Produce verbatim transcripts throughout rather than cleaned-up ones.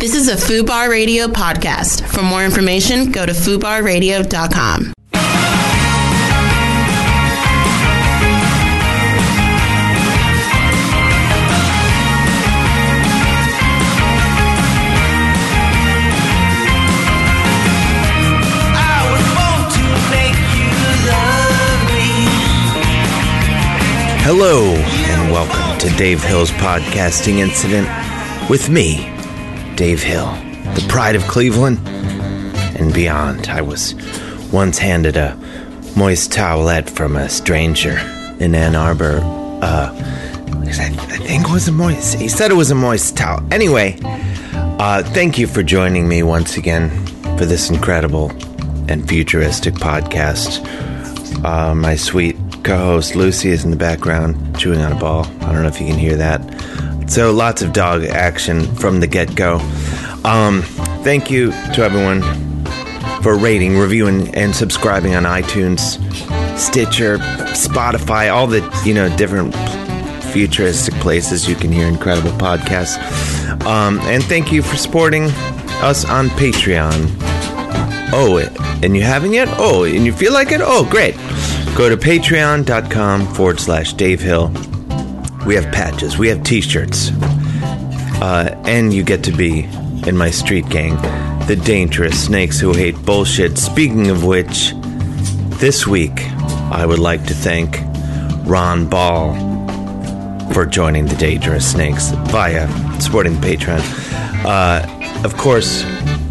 This is a FUBAR Radio podcast. For more information, go to fubar radio dot com. Hello, and welcome to Dave Hill's podcasting incident with me, Dave Hill, the pride of Cleveland and beyond. I was once handed a moist towelette from a stranger in Ann Arbor. Uh, I, I think it was a moist, he said it was a moist towel. Anyway, uh, thank you for joining me once again for this incredible and futuristic podcast. Uh, my sweet co-host Lucy is in the background chewing on a ball. I don't know if you can hear that. So lots of dog action from the get-go. Um, thank you to everyone for rating, reviewing, and subscribing on iTunes, Stitcher, Spotify, all the, you know, different futuristic places you can hear incredible podcasts. Um, and thank you for supporting us on Patreon. Oh, and you haven't yet? Oh, and you feel like it? Oh, great. Go to patreon.com forward slash Dave Hill. We have patches. We have t-shirts. Uh, and you get to be in my street gang, the dangerous snakes who hate bullshit. Speaking of which, this week, I would like to thank Ron Ball for joining the Dangerous Snakes via supporting the Patreon. Uh, of course,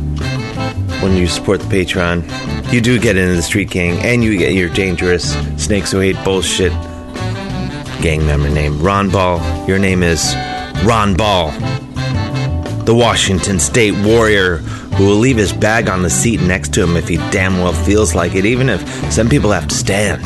when you support the Patreon, you do get into the street gang, and you get your dangerous snakes who hate bullshit gang member name, Ron Ball. Your name is Ron Ball, the Washington State Warrior who will leave his bag on the seat next to him if he damn well feels like it, even if some people have to stand.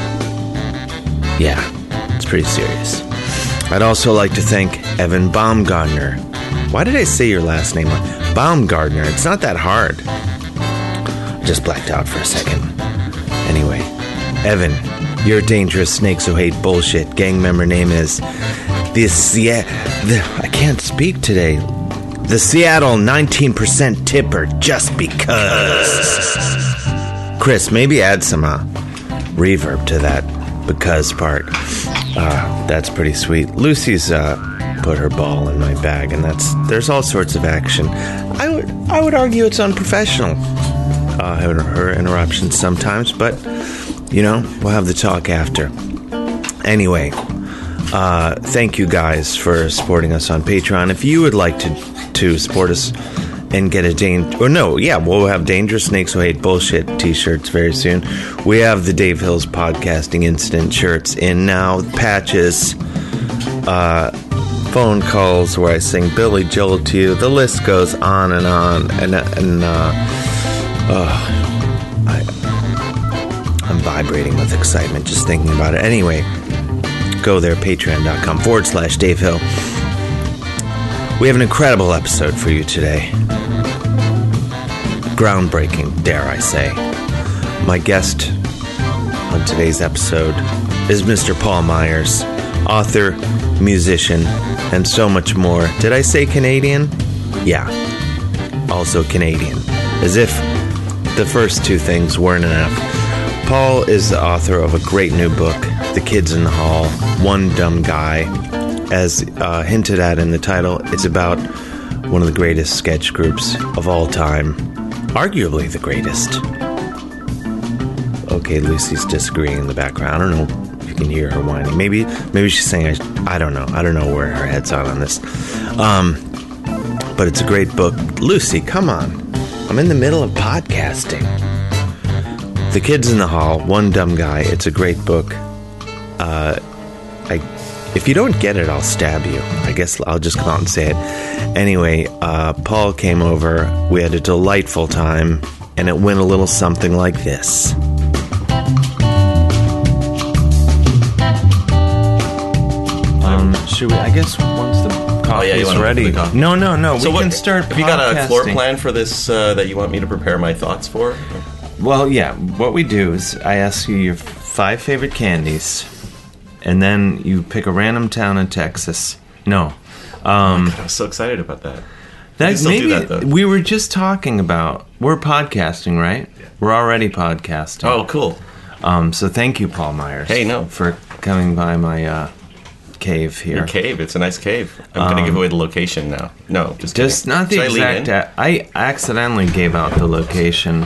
Yeah, it's pretty serious. I'd also like to thank Evan Baumgartner. Why did I say your last name? Baumgartner. It's not that hard. Just blacked out for a second. Anyway, Evan, your dangerous snakes who hate bullshit gang member name is the Se- the I can't speak today. The Seattle nineteen percent tipper, just because. Chris, maybe add some uh, reverb to that because part. Uh, that's pretty sweet. Lucy's uh, put her ball in my bag, and that's there's all sorts of action. I would I would argue it's unprofessional. Uh, her, her interruptions sometimes, but you know, we'll have the talk after. Anyway, uh, thank you guys for supporting us on Patreon. If you would like to to support us and get a dang or no, yeah, we'll have Dangerous Snakes Who Hate Bullshit t-shirts very soon. We have the Dave Hill's Podcasting Incident shirts in now, patches, uh, phone calls where I sing Billy Joel to you. The list goes on and on, and and. Uh, Oh, I, I'm vibrating with excitement just thinking about it. Anyway, go there, patreon.com forward slash Dave Hill. We have an incredible episode for you today. Groundbreaking, dare I say. My guest on today's episode is Mister Paul Myers, author, musician, and so much more. Did I say Canadian? Yeah, also Canadian. As if the first two things weren't enough. Paul is the author of a great new book, The Kids in the Hall, One Dumb Guy. As uh, hinted at in the title, it's about one of the greatest sketch groups of all time. Arguably the greatest. Okay, Lucy's disagreeing in the background. I don't know if you can hear her whining. Maybe maybe she's saying, I, I don't know. I don't know where her head's on on this. Um, but it's a great book. Lucy, come on. I'm in the middle of podcasting. The Kids in the Hall, One Dumb Guy. It's a great book. Uh, I, if you don't get it, I'll stab you. I guess I'll just come out and say it. Anyway, uh, Paul came over. We had a delightful time, and it went a little something like this. Um, should we? I guess once the Oh, yeah, you want ready. to No, no, no. So we what, can start. Have you got a floor plan for this uh, that you want me to prepare my thoughts for? Well, yeah. What we do is I ask you your five favorite candies, and then you pick a random town in Texas. No. Um, oh God, I was so excited about that. That still maybe do that, though. we were just talking about. We're podcasting, right? We're already podcasting. Oh, cool. Um, so thank you, Paul Myers. Hey, no. For coming by my uh, cave here. Your cave. It's a nice cave. I'm going to give away the location now. No, just Just kidding. not the Should I lean exact. in? a- I accidentally gave out the location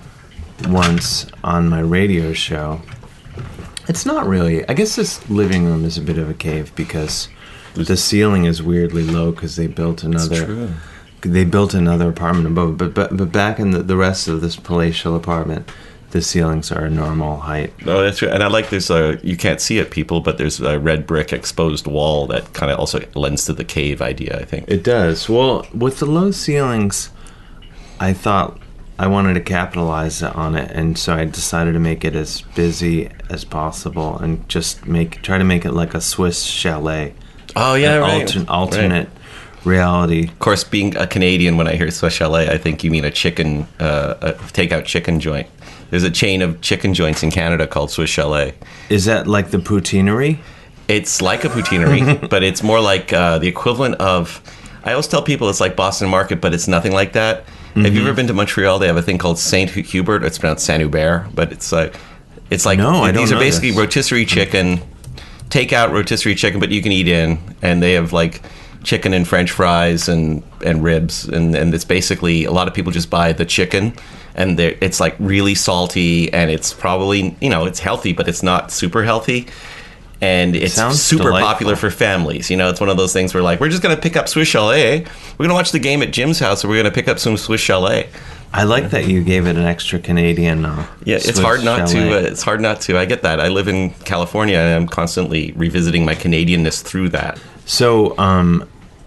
once on my radio show. It's not really. I guess this living room is a bit of a cave because the ceiling is weirdly low because they built another. true. They built another apartment above, but but, but back in the, the rest of this palatial apartment, the ceilings are a normal height. Oh, that's right. And I like there's a, you can't see it, people, but there's a red brick exposed wall that kind of also lends to the cave idea, I think. It does. Well, with the low ceilings, I thought I wanted to capitalize on it, and so I decided to make it as busy as possible and just make try to make it like a Swiss chalet. Oh, yeah, An right. altern- alternate Right. reality. Of course, being a Canadian, when I hear Swiss Chalet, I think you mean a chicken, uh, a takeout chicken joint. There's a chain of chicken joints in Canada called Swiss Chalet. Is that like the poutineery? It's like a poutineery, but it's more like uh, the equivalent of... I always tell people it's like Boston Market, but it's nothing like that. Mm-hmm. Have you ever been to Montreal? They have a thing called Saint Hubert. It's pronounced Saint Hubert, but it's like... It's like No, I don't these are know basically this. rotisserie chicken, takeout rotisserie chicken, but you can eat in, and they have like chicken and French fries and, and ribs, and, and it's basically a lot of people just buy the chicken, and they're- it's like really salty, and it's probably, you know, it's healthy, but it's not super healthy. And it's Sounds super delightful. popular for families. You know, it's one of those things where like, we're just going to pick up Swiss Chalet. We're going to watch the game at Jim's house, or we're going to pick up some Swiss Chalet. I like that you gave it an extra Canadian. Uh, Yeah, it's Swiss hard not chalet. to. Uh, it's hard not to. I get that. I live in California, and I'm constantly revisiting my Canadianness through that. So, um,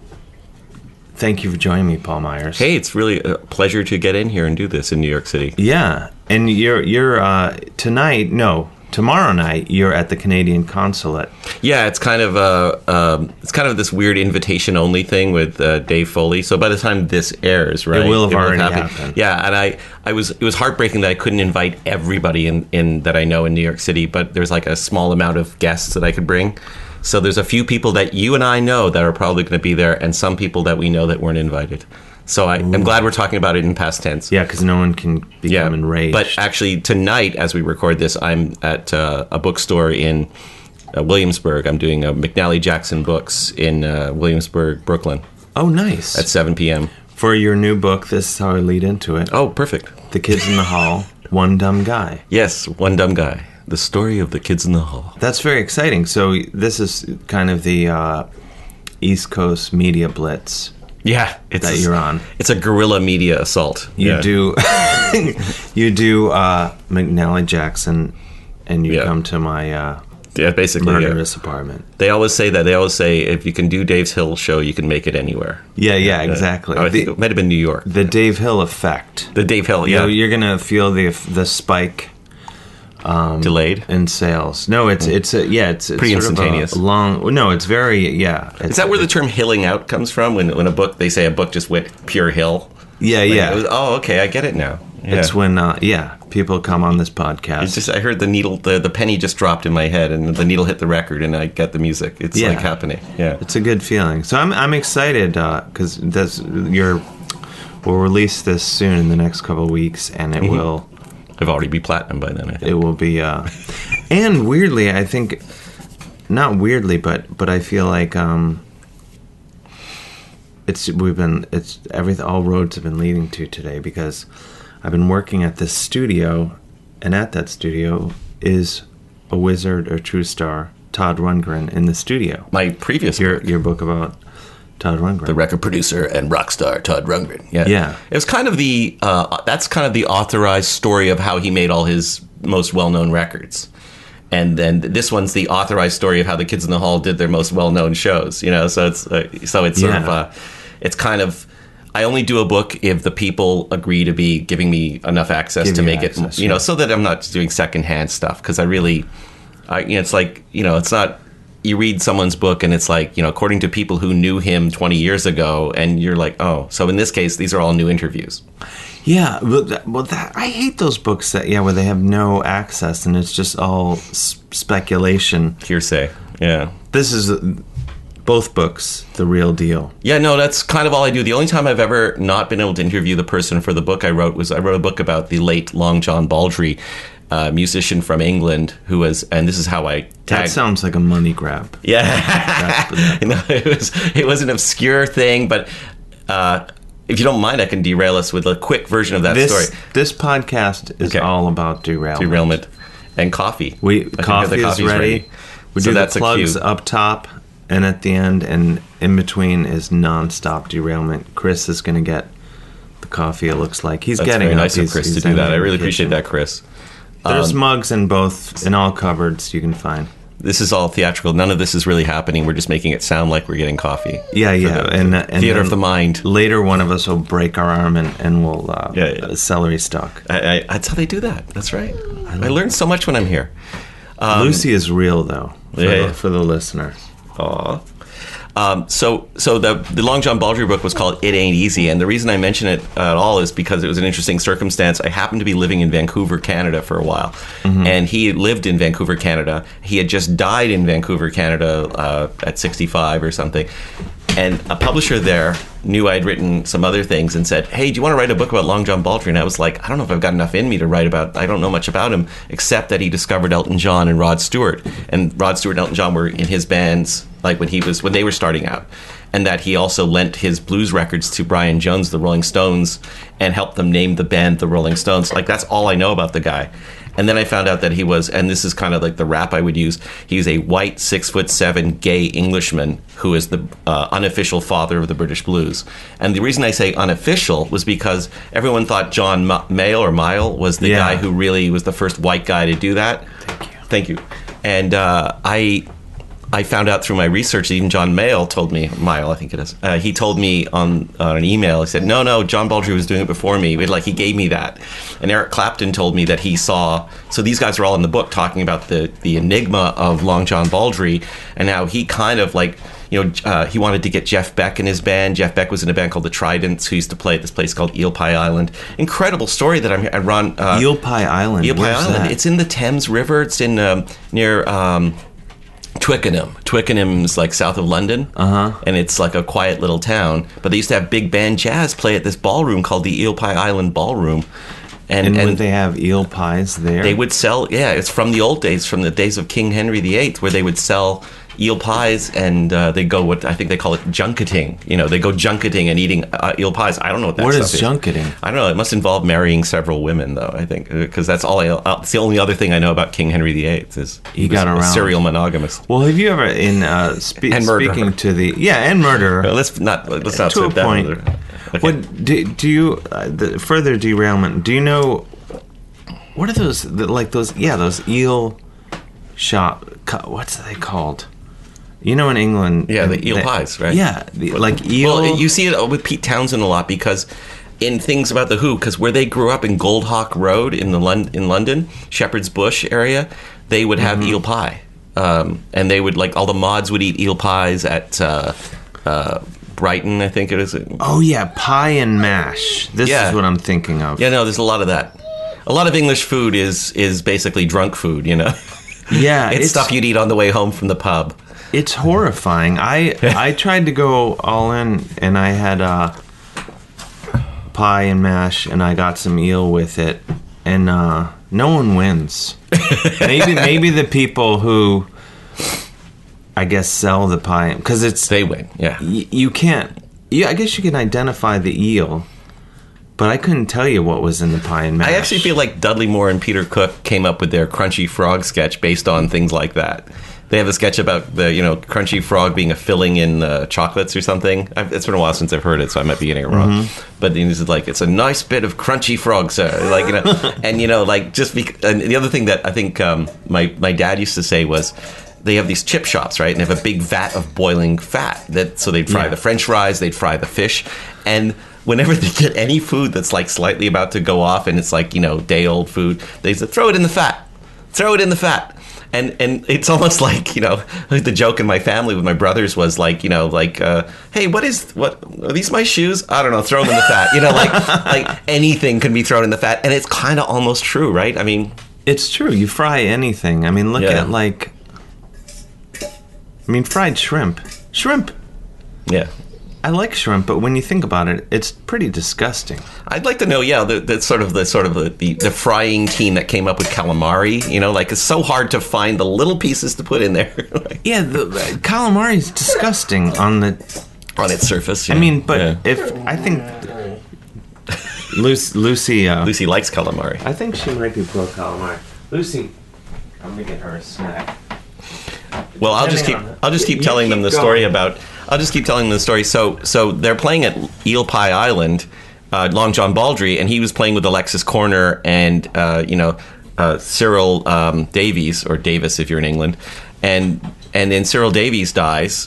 thank you for joining me, Paul Myers. Hey, it's really a pleasure to get in here and do this in New York City. Yeah, and you're you're uh, tonight. No, tomorrow night you're at the Canadian consulate. Yeah, it's kind of uh, um, it's kind of this weird invitation only thing with uh, Dave Foley. So by the time this airs, right, It will have already happened. Yeah, and I, I was it was heartbreaking that I couldn't invite everybody in, in that I know in New York City, but there's like a small amount of guests that I could bring. So there's a few people that you and I know that are probably going to be there, and some people that we know that weren't invited. So I, I'm glad we're talking about it in past tense. Yeah, because no one can become Yeah, enraged. but actually tonight, as we record this, I'm at uh, a bookstore in uh, Williamsburg. I'm doing a McNally Jackson Books in uh, Williamsburg, Brooklyn, oh, nice. at seven p.m. For your new book, this is how I lead into it. Oh, perfect. The Kids in the Hall, One Dumb Guy. Yes, One Dumb Guy. The story of the kids in the hall. That's very exciting. So this is kind of the uh, East Coast media blitz Yeah, it's that a, you're on. It's a guerrilla media assault. You Yeah. do, you do uh, McNally Jackson, and you Yeah. come to my uh, Yeah, basically. Yeah. murderous apartment. They always say that. They always say if you can do Dave's Hill show, you can make it anywhere. Yeah, yeah, exactly. Oh, I think the, it might have been New York. the Dave Hill effect. The Dave Hill, You yeah. know, you're gonna feel the the spike Delayed. in sales. No, it's it's a, yeah, it's, it's Pretty sort of a instantaneous. long. No, it's very yeah. It's, Is that where the term hilling out comes from? When when a book, they say a book just went pure hill? Yeah, Like, yeah. it was- oh, okay, I get it now. Yeah. It's when uh, yeah, people come on this podcast. It's just I heard the needle, the, the penny just dropped in my head, and the needle hit the record, and I get the music. It's Yeah. like happening. Yeah. It's a good feeling. So I'm I'm excited because that's your. We'll release this soon in the next couple of weeks, and it Mm-hmm. will I've already be platinum by then. I think. it will be. Uh, and weirdly, I think not weirdly, but but I feel like um, it's we've been it's everything. All roads have been leading to today because I've been working at this studio, and at that studio is a wizard or true star, Todd Rundgren, in the studio. My previous Your book, your book about Todd Rundgren. the record producer and rock star Todd Rundgren. Yeah, Yeah. It was kind of the uh, that's kind of the authorized story of how he made all his most well-known records, and then this one's the authorized story of how the Kids in the Hall did their most well-known shows. You know, so it's uh, so it's sort Yeah. of uh, it's kind of. I only do a book if the people agree to be giving me enough access Give to you make access, it, you know, yeah. so that I'm not doing secondhand stuff because I really, I, you know, it's like you know, it's not. You read someone's book and it's like, you know, according to people who knew him twenty years ago, and you're like, oh, so in this case, these are all new interviews. Yeah, but that, well, that, I hate those books that yeah, where they have no access and it's just all s- speculation. Hearsay. Yeah. This is both books, the real deal. Yeah, no, that's kind of all I do. The only time I've ever not been able to interview the person for the book I wrote was I wrote a book about the late Long John Baldry, a musician from England who was, and this is how I tagged. That sounds like a money grab. Yeah. No, it was, it was an obscure thing, but uh, if you don't mind, I can derail us with a quick version of that this, story. This podcast is Okay. all about derailment. Derailment and coffee. We I think coffee the is coffee's ready. We So do that's the a plugs cue. up top and at the end, and in between is nonstop derailment. Chris is going to get the coffee. It looks like he's That's getting very up. nice of He's- Chris he's to do in that. the I really kitchen. appreciate that, Chris. There's Um, mugs in both, in all cupboards you can find. This is all theatrical. None of this is really happening. We're just making it sound like we're getting coffee. Yeah, yeah. the- and, uh, and Theater then of the mind. Later, one of us will break our arm and, and we'll uh, Yeah, yeah. uh, celery stalk. I, I, that's how they do that. That's right. I learned so much when I'm here. Um, Lucy is real, though, for, Yeah. the, for the listener. Aw. Um, so, so the the Long John Baldry book was called "It Ain't Easy," and the reason I mention it at all is because it was an interesting circumstance. I happened to be living in Vancouver, Canada, for a while, and he lived in Vancouver, Canada. He had just died in Vancouver, Canada, uh, at sixty-five or something. And a publisher there knew I'd written some other things and said, "Hey, do you want to write a book about Long John Baldry?" And I was like, "I don't know if I've got enough in me to write about. I don't know much about him except that he discovered Elton John and Rod Stewart, and Rod Stewart and Elton John were in his bands like when he was when they were starting out, and that he also lent his blues records to Brian Jones, the Rolling Stones, and helped them name the band the Rolling Stones. Like that's all I know about the guy." And then I found out that he was, and this is kind of like the rap I would use, he was a white, six foot seven gay Englishman who is the uh, unofficial father of the British blues. And the reason I say unofficial was because everyone thought John Ma- Mayall or Mayall was the Yeah. guy who really was the first white guy to do that. Thank you. Thank you. And uh, I... I found out through my research that even John Mayall told me, Mayall, I think it is, uh, he told me on, on an email, he said, no, no, John Baldry was doing it before me. It, like, he gave me that. And Eric Clapton told me that he saw, so these guys are all in the book talking about the, the enigma of Long John Baldry and how he kind of, like, you know, uh, he wanted to get Jeff Beck in his band. Jeff Beck was in a band called the Tridents, who used to play at this place called Eel Pie Island. Incredible story that I'm, I run. Uh, Eel Pie Island. Eel Pie Where's Island. that? It's in the Thames River. It's in um, near... Um, Twickenham. Twickenham's like south of London. Uh-huh. And it's like a quiet little town. But they used to have big band jazz play at this ballroom called the Eel Pie Island Ballroom. And, And, and would they have eel pies there? they would sell, yeah, it's from the old days, from the days of King Henry the Eighth, where they would sell eel pies and uh, they go, what I think they call it junketing. You know, they go junketing and eating uh, eel pies. I don't know what that What stuff is is. junketing? I don't know. It must involve marrying several women, though, I think. Because that's all I, uh, it's the only other thing I know about King Henry the Eighth is He was got a around. serial monogamist. Well, have you ever, in uh, spe- And murder. speaking to the... Yeah, and murder. Uh, let's not let's not to a say that point. other- Okay. What do, do you uh, the further derailment? Do you know what are those the, like those? Yeah, those eel shop. co- What's they called? You know, in England. Yeah, the and eel they- pies, right? Yeah, the, like eel. Well, you see it with Pete Townsend a lot because in things about the Who, because where they grew up in Goldhawk Road in the Lon- in London, Shepherd's Bush area, they would have Mm-hmm. eel pie, um, and they would like all the mods would eat eel pies at uh, uh, Brighton, I think it is. oh yeah, pie and mash. This Yeah. is what I'm thinking of. Yeah, no, there's a lot of that. A lot of English food is is basically drunk food, you know. Yeah, it's, it's stuff you'd eat on the way home from the pub. It's horrifying. I I tried to go all in, and I had uh, pie and mash, and I got some eel with it, and uh, no one wins. maybe maybe the people who, I guess, sell the pie, because it's They win, yeah. y- you can't. Yeah, I guess you can identify the eel, but I couldn't tell you what was in the pie and mash. I actually feel like Dudley Moore and Peter Cook came up with their Crunchy Frog sketch based on things like that. They have a sketch about the, you know, Crunchy Frog being a filling in uh, chocolates or something. I've, it's been a while since I've heard it, so I might be getting it wrong. Mm-hmm. But it's like, it's a nice bit of Crunchy Frog, sir. Like, you know, and, you know, like, just because... And the other thing that I think um, my, my dad used to say was, they have these chip shops, right? And they have a big vat of boiling fat. That So they'd fry Yeah. the French fries, they'd fry the fish, and... Whenever they get any food that's like slightly about to go off and it's like, you know, day old food, they say, throw it in the fat. Throw it in the fat. And and it's almost like, you know, like the joke in my family with my brothers was like, you know, like, uh, hey, what is, what, are these my shoes? I don't know, throw them in the fat. You know, like, like anything can be thrown in the fat. And it's kind of almost true, right? I mean. It's true. You fry anything. I mean, look Yeah. at like, I mean, fried shrimp. Shrimp. Yeah. I like shrimp, but when you think about it, it's pretty disgusting. I'd like to know, yeah, the, the sort of the sort of the, the, the frying team that came up with calamari. You know, like it's so hard to find the little pieces to put in there. Like, Yeah, the, the calamari is disgusting on the. on its surface. I yeah. mean, but Yeah. if I think Lucy, Lucy, uh, Lucy likes calamari. I think she might be pro calamari. Lucy, I'm gonna get her a snack. Well, I'll just keep Depending on- I'll just keep You telling them keep the story going. about I'll just keep telling them the story. So so they're playing at Eel Pie Island, uh, Long John Baldry, and he was playing with Alexis Corner and uh, you know uh, Cyril um, Davies or Davis if you're in England, and and then Cyril Davies dies.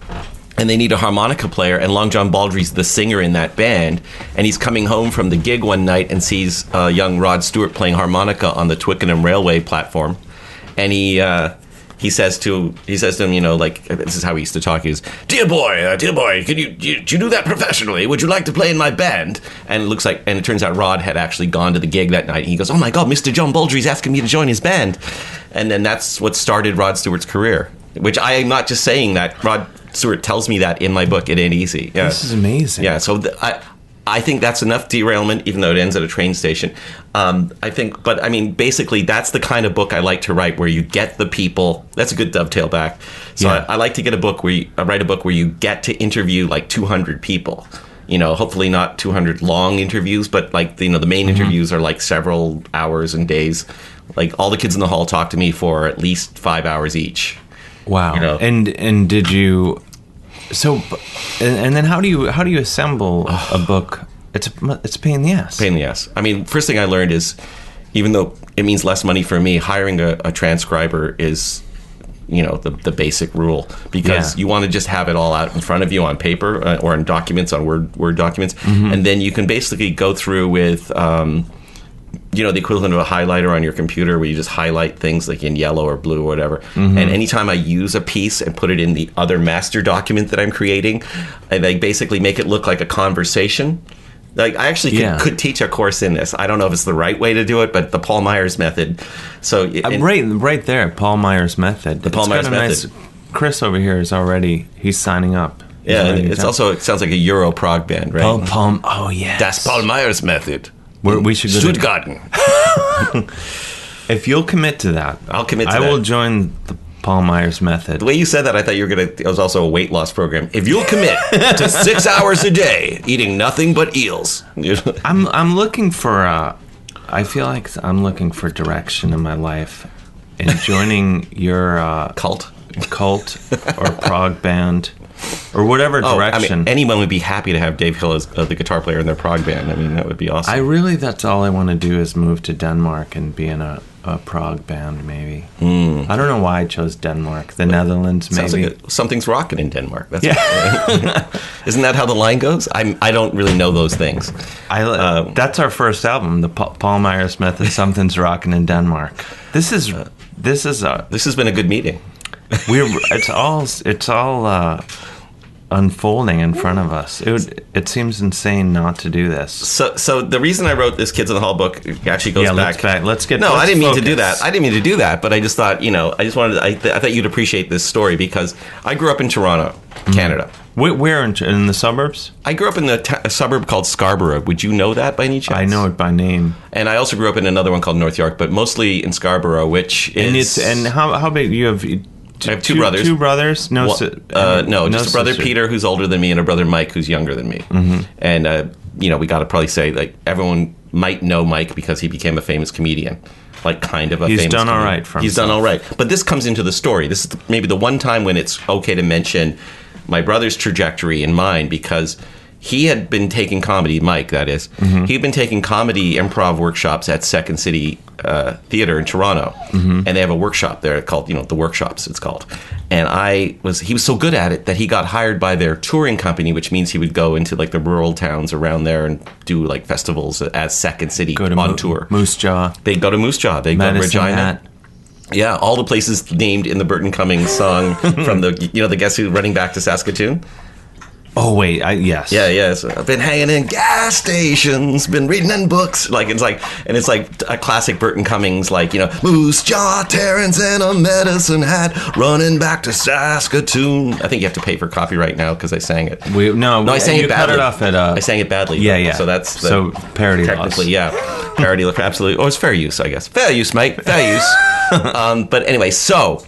And they need a harmonica player, and Long John Baldry's the singer in that band. And he's coming home from the gig one night and sees uh, young Rod Stewart playing harmonica on the Twickenham Railway platform. And he uh, he says to he says to him, you know, like this is how he used to talk. He goes, "Dear boy, uh, dear boy, can you do you, do you do that professionally? Would you like to play in my band?" And it looks like, and it turns out Rod had actually gone to the gig that night. And he goes, "Oh my God, Mister John Baldry's asking me to join his band," and then that's what started Rod Stewart's career. Which I am not just saying that. Rod Stewart tells me that in my book. It Ain't Easy. Yeah. This is amazing. Yeah, so th- I I think that's enough derailment, even though it ends at a train station. Um, I think, but I mean, basically, that's the kind of book I like to write, where you get the people. That's a good dovetail back. So Yeah. I, I like to get a book where you I write a book where you get to interview like two hundred people. You know, hopefully not two hundred long interviews, but like you know, the main mm-hmm. interviews are like several hours and days. Like all the kids in the hall talk to me for at least five hours each. Wow. You know? And and did you? So, and, and then how do you how do you assemble a book? It's a, it's a pain in the ass. Pain in the ass. I mean, first thing I learned is, even though it means less money for me, hiring a, a transcriber is, you know, the the basic rule, because Yeah. you want to just have it all out in front of you on paper uh, or in documents, on Word Word documents, Mm-hmm. and then you can basically go through with. Um, you know, the equivalent of a highlighter on your computer where you just highlight things like in yellow or blue or whatever. Mm-hmm. And anytime I use a piece and put it in the other master document that I'm creating, I like basically make it look like a conversation. Like I actually could, Yeah. could teach a course in this. I don't know if it's the right way to do it, but the Paul Myers method. So Uh, and- right, right there, Paul Myers method. The Paul Myers method. Chris over here is already he's signing up. He's yeah, writing it's down. also, it sounds like a Euro prog band, right? Paul, Paul. Oh yes. Das Paul Myers method. We're, we should go to- Stuttgarten. If you'll commit to that, I'll commit to I that. will join the Paul Myers method. The way you said that, I thought you were going to... It was also a weight loss program. If you'll commit to six hours a day eating nothing but eels. I'm I'm looking for. Uh, I feel like I'm looking for direction in my life, and joining your uh, Cult? cult or prog band or whatever Oh, I direction. mean, anyone would be happy to have Dave Hill as uh, the guitar player in their prog band. I mean, that would be awesome. I really, that's all I want to do is move to Denmark and be in a, a prog band, maybe. Mm. I don't know why I chose Denmark. The Netherlands, maybe. Sounds like a, something's rocking in Denmark. That's yeah. Isn't that how the line goes? I'm, I don't really know those things. I, Um, that's our first album, the Pa- Paul Myers Method. Something's rocking in Denmark. This is this is a This has been a good meeting. we're it's all it's all uh, unfolding in front of us. It would, it seems insane not to do this. So, so the reason I wrote this Kids in the Hall book actually goes Yeah, back. let's back. Let's get. No, let's I didn't mean to do focus. that. I didn't mean to do that, but I just thought, you know, I just wanted. I, th- I thought you'd appreciate this story because I grew up in Toronto, Canada. Where, where in, in the suburbs? I grew up in the t- a suburb called Scarborough. Would you know that by any chance? I know it by name. And I also grew up in another one called North York, but mostly in Scarborough, which is. And it's and how how big you have? Two, I have two brothers. Two brothers? No, Well, si- uh, no, just a brother sister. Peter who's older than me and a brother Mike who's younger than me. Mm-hmm. And uh, you know, we got to probably say like everyone might know Mike because he became a famous comedian, like kind of a. He's famous done all comedian. right for He's himself. done all right, but this comes into the story. This is the, maybe the one time when it's okay to mention my brother's trajectory and mine because he had been taking comedy, Mike, that is. Mm-hmm. He had been taking comedy improv workshops at Second City uh, Theatre in Toronto. Mm-hmm. And they have a workshop there called, you know, The Workshops, it's called. And I was, he was so good at it that he got hired by their touring company, which means he would go into like the rural towns around there and do like festivals as Second City Go to on Mo- tour. Moose Jaw. They go to Moose Jaw. They go to Medicine Regina. Hat. Yeah, all the places named in the Burton Cummings song from the, you know, the Guess Who running back to Saskatoon. Oh wait, I, yes. Yeah, yeah. So I've been hanging in gas stations, been reading in books, like it's like, and it's like a classic Burton Cummings, like, you know, Moose Jaw, Terrence, and a medicine hat, running back to Saskatoon. I think you have to pay for copyright now because I sang it. We, no, no, I sang you it badly. cut it off at. Uh, I sang it badly. Yeah, though. yeah. So that's the, so parody technically, laws. yeah, parody, absolutely. Or it's fair use, I guess. Fair use, mate. Fair use. um, but anyway, so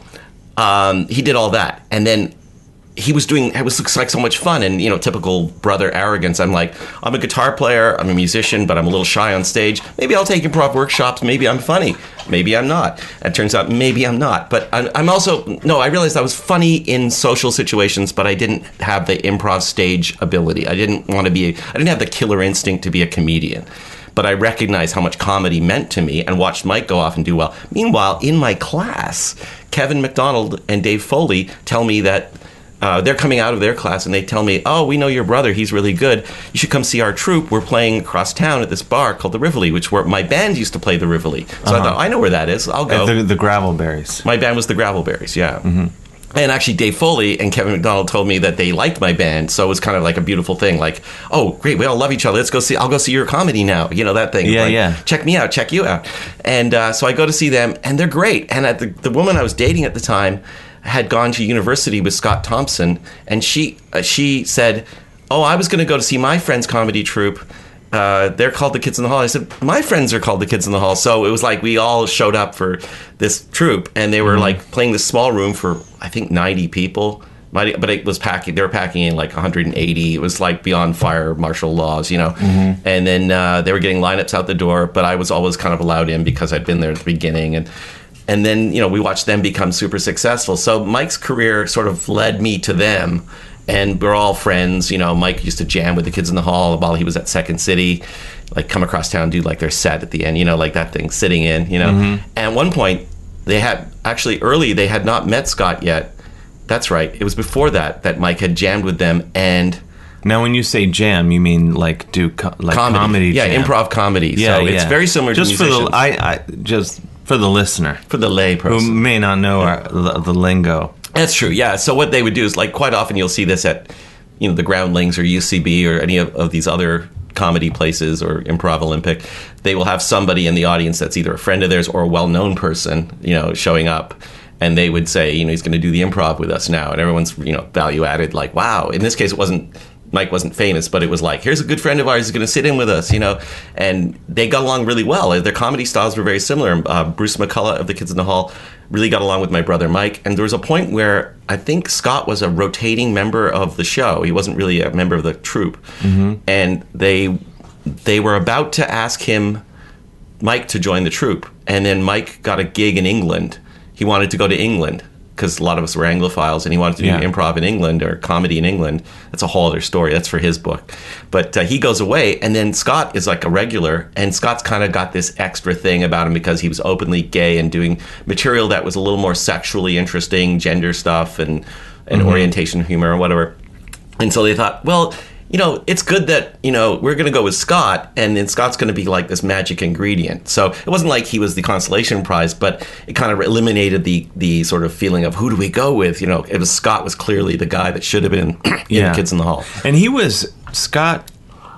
um, he did all that, and then. He was doing, it was like so much fun, and, you know, typical brother arrogance. I'm like, I'm a guitar player, I'm a musician, but I'm a little shy on stage. Maybe I'll take improv workshops, maybe I'm funny, maybe I'm not. It turns out maybe I'm not. But I'm, I'm also, no, I realized I was funny in social situations, but I didn't have the improv stage ability. I didn't want to be, a, I didn't have the killer instinct to be a comedian. But I recognized how much comedy meant to me and watched Mike go off and do well. Meanwhile, in my class, Kevin McDonald and Dave Foley tell me that Uh, they're coming out of their class and they tell me, oh, we know your brother. He's really good. You should come see our troupe. We're playing across town at this bar called the Rivoli, which where my band used to play the Rivoli. So uh-huh. I thought, I know where that is. I'll go. Uh, the, the Gravelberries. My band was the Gravelberries, yeah. Mm-hmm. And actually, Dave Foley and Kevin McDonald told me that they liked my band, so it was kind of like a beautiful thing. Like, oh, great, we all love each other. Let's go see. I'll go see your comedy now. You know that thing. Yeah, like, yeah. Check me out. Check you out. And uh, so I go to see them, and they're great. And at the, the woman I was dating at the time had gone to university with Scott Thompson, and she uh, she said, "Oh, I was going to go to see my friend's comedy troupe. Uh, they're called the Kids in the Hall." I said, "My friends are called the Kids in the Hall." So it was like we all showed up for this troupe, and they were mm-hmm. like playing this small room for I think ninety people. But it was packing. They were packing in like one hundred eighty. It was like beyond fire martial laws, you know. Mm-hmm. And then uh, they were getting lineups out the door, but I was always kind of allowed in because I'd been there at the beginning. And and then, you know, we watched them become super successful. So Mike's career sort of led me to them. And we're all friends. You know, Mike used to jam with the Kids in the Hall while he was at Second City, like come across town, do like their set at the end, you know, like that thing, sitting in, you know. Mm-hmm. And at one point, they had, actually early, they had not met Scott yet. That's right. It was before that that Mike had jammed with them. And now, when you say jam, you mean like do co- like comedy, comedy yeah, jam. improv comedy. Yeah, so yeah. it's very similar just to for musicians. the I, I just for the listener, for the lay person who may not know our, the, the lingo. That's true. Yeah. So what they would do is, like, quite often you'll see this at, you know, the Groundlings or U C B or any of, of these other comedy places or Improv Olympic. They will have somebody in the audience that's either a friend of theirs or a well-known person, you know, showing up. And they would say, you know, he's going to do the improv with us now. And everyone's, you know, value added, like, wow. In this case, it wasn't, Mike wasn't famous, but it was like, here's a good friend of ours who's going to sit in with us, you know. And they got along really well. Their comedy styles were very similar. Uh, Bruce McCullough of the Kids in the Hall really got along with my brother Mike. And there was a point where I think Scott was a rotating member of the show. He wasn't really a member of the troupe. Mm-hmm. And they they were about to ask him, Mike, to join the troupe. And then Mike got a gig in England. He wanted to go to England because a lot of us were Anglophiles, and he wanted to do yeah. improv in England or comedy in England. That's a whole other story. That's for his book. But uh, he goes away, and then Scott is like a regular, and Scott's kind of got this extra thing about him because he was openly gay and doing material that was a little more sexually interesting, gender stuff and, and mm-hmm. orientation humor or whatever. And so they thought, well, you know, it's good that, you know, we're going to go with Scott, and then Scott's going to be like this magic ingredient. So it wasn't like he was the consolation prize, but it kind of eliminated the the sort of feeling of who do we go with? You know, it was Scott was clearly the guy that should have been in yeah. Kids in the Hall. And he was, Scott,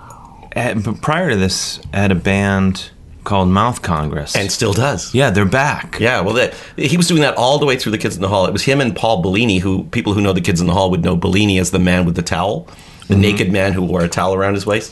had, prior to this, had a band called Mouth Congress. And still does. Yeah, they're back. Yeah, well, that, he was doing that all the way through the Kids in the Hall. It was him and Paul Bellini, who people who know the Kids in the Hall would know Bellini as the man with the towel. The mm-hmm. naked man who wore a towel around his waist.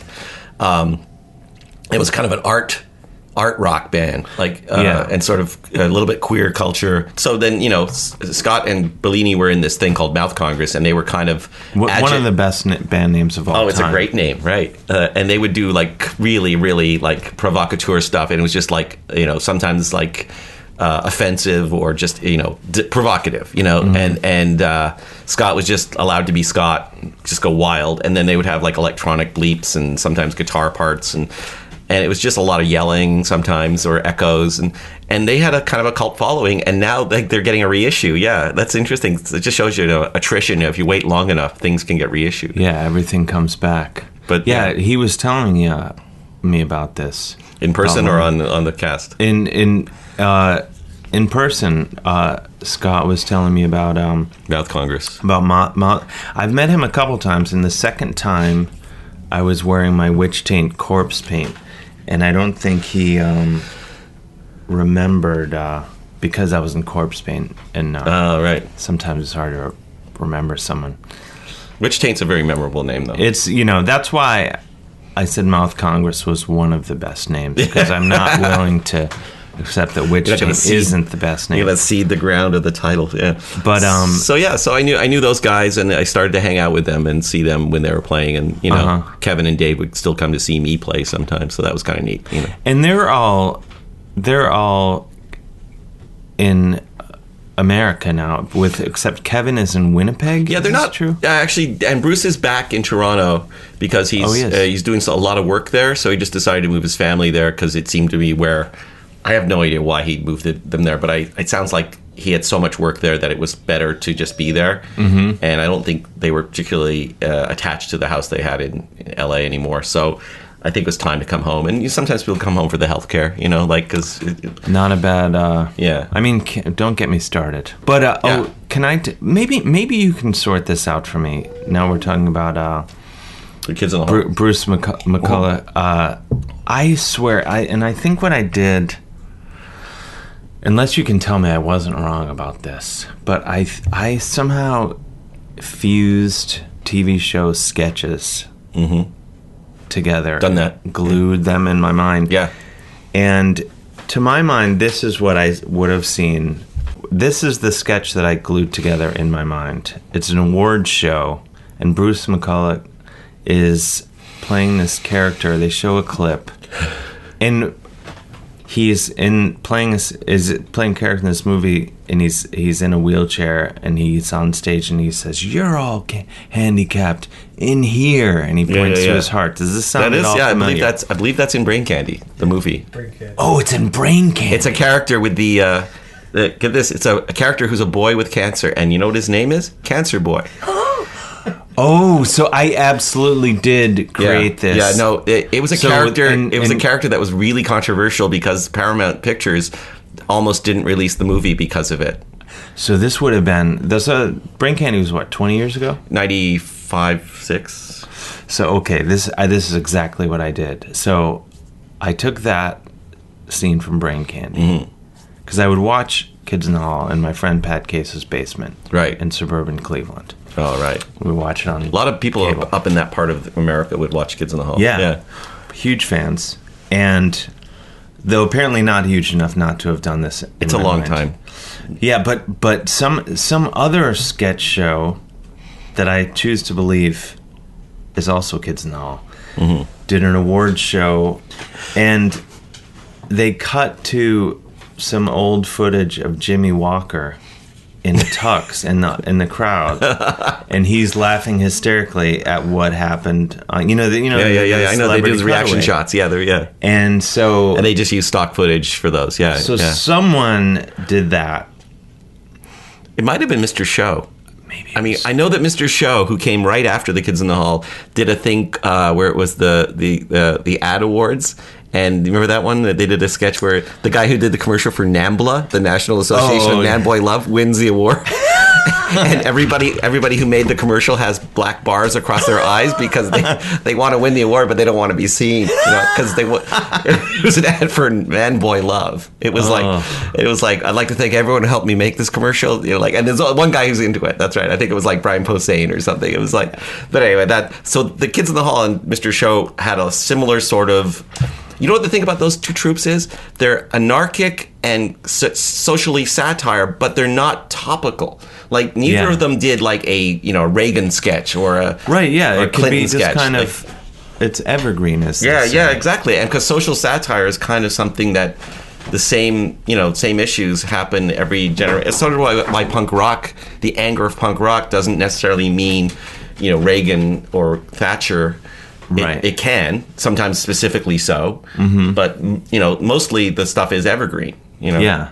Um, it was kind of an art art rock band, like uh, yeah. and sort of a little bit queer culture. So then, you know, S- Scott and Bellini were in this thing called Mouth Congress, and they were kind of w- agi- one of the best na- band names of all time. Oh, it's time. a great name, right? Uh, and they would do like really, really like provocateur stuff, and it was just like, you know, sometimes like. Uh, offensive or just, you know, d- provocative, you know, mm-hmm. and and uh, Scott was just allowed to be Scott, just go wild, and then they would have like electronic bleeps and sometimes guitar parts, and and it was just a lot of yelling sometimes or echoes, and and they had a kind of a cult following, and now like they're getting a reissue. Yeah, that's interesting. It just shows you, you know, attrition. If you wait long enough, things can get reissued. Yeah, everything comes back. But yeah, yeah. he was telling uh, me about this in person um, or on on the cast. In in. Uh, in person, uh, Scott was telling me about um, Mouth Congress. about Ma, Ma, I've met him a couple times, and the second time I was wearing my Witch Taint corpse paint, and I don't think he um, remembered uh, because I was in corpse paint, and uh, Oh, right. sometimes it's hard to remember someone. Witch Taint's a very memorable name, though. It's, you know, that's why I said Mouth Congress was one of the best names, because I'm not willing to accept that Witch You're not gonna Taint seed- isn't the best name. Yeah, let's seed the ground of the title. Yeah, But, um, so yeah, so I knew I knew those guys, and I started to hang out with them and see them when they were playing, and you know, Uh-huh. Kevin and Dave would still come to see me play sometimes, so that was kind of neat. You know, And they're all they're all in America now, with except Kevin is in Winnipeg. yeah, they're Is not this true. Yeah, actually, and Bruce is back in Toronto because he's Oh, he is. uh, he's doing a lot of work there, so he just decided to move his family there because it seemed to be where. I have no idea why he moved it, them there, but I, it sounds like he had so much work there that it was better to just be there. Mm-hmm. And I don't think they were particularly uh, attached to the house they had in, in L A anymore. So I think it was time to come home. And you, sometimes people come home for the healthcare, you know, like because Not a bad. Uh, Yeah. I mean, ca- don't get me started. But uh, Yeah. oh, can I? T- maybe maybe you can sort this out for me. Now we're talking about uh, the kids in the Bru- home. Bruce McC- McCullough. Uh, I swear, I and I think what I did. Unless you can tell me I wasn't wrong about this, but I I somehow fused T V show sketches together. Done that. Glued them in my mind. Yeah. And to my mind, this is what I would have seen. This is the sketch that I glued together in my mind. It's an award show, and Bruce McCullough is playing this character. They show a clip, and he's in playing this is playing character in this movie, and he's he's in a wheelchair, and he's on stage, and he says, "You're all ca- handicapped in here," and he Yeah, points yeah, to yeah. his heart. Does this sound That at is, all yeah, I familiar? believe that's I believe that's in Brain Candy, the movie. Oh, it's in Brain Candy. It's a character with the, uh, the get this, it's a, a character who's a boy with cancer, and you know what his name is? Cancer Boy. Oh, so I absolutely did create yeah. this. Yeah, no, it, it was a So, character. and- it was and- a character that was really controversial because Paramount Pictures almost didn't release the movie because of it. So this would have been this. Uh, Brain Candy was what, twenty years ago? ninety-five, six So okay, this I, this is exactly what I did. So I took that scene from Brain Candy because I would watch Kids in the Hall in my friend Pat Case's basement, Right. in suburban Cleveland. Oh, right. We would watch it on A lot of people cable. up, up in that part of America would watch Kids in the Hall. Yeah. Yeah. Huge fans, and though apparently not huge enough not to have done this. in It's a my long mind. time. Yeah, but but some some other sketch show that I choose to believe is also Kids in the Hall Mm-hmm. did an award show, and they cut to some old footage of Jimmy Walker in a tux in the in the crowd, and he's laughing hysterically at what happened. Uh, you know, the, you know, Yeah, yeah, the yeah. yeah. I know they do celebrity the reaction cutaway. shots. Yeah, they're, yeah. and so And they just use stock footage for those. Yeah. so yeah. someone did that. It might have been Mister Show. Maybe I mean, I know that Mister Show, who came right after the Kids in the Hall, did a thing uh, where it was the the the, the ad awards. And you remember that one? They did a sketch where the guy who did the commercial for NAMBLA, the National Association Oh, of yeah. Man Boy Love, wins the award. And everybody everybody who made the commercial has black bars across their eyes because they, they want to win the award, but they don't want to be seen. You know, because they wa- it was an ad for Man Boy Love. It was Oh. like it was like I'd like to thank everyone who helped me make this commercial. You know, like and there's one guy who's into it. That's right. I think it was like Brian Posehn or something. It was like, but anyway, that so the Kids in the Hall and Mister Show had a similar sort of. You know what the thing about those two troops is? They're anarchic and so- socially satire, but they're not topical. Like neither Yeah. of them did like a you know Reagan sketch or a Right, yeah, or a it could Clinton be just sketch. kind Like, of it's evergreen as they yeah, say. yeah, exactly. And because social satire is kind of something that the same you know same issues happen every generation. It's sort of why, why punk rock, the anger of punk rock, doesn't necessarily mean you know Reagan or Thatcher. It, Right. it can sometimes, specifically so, but you know, mostly the stuff is evergreen. You know, Yeah.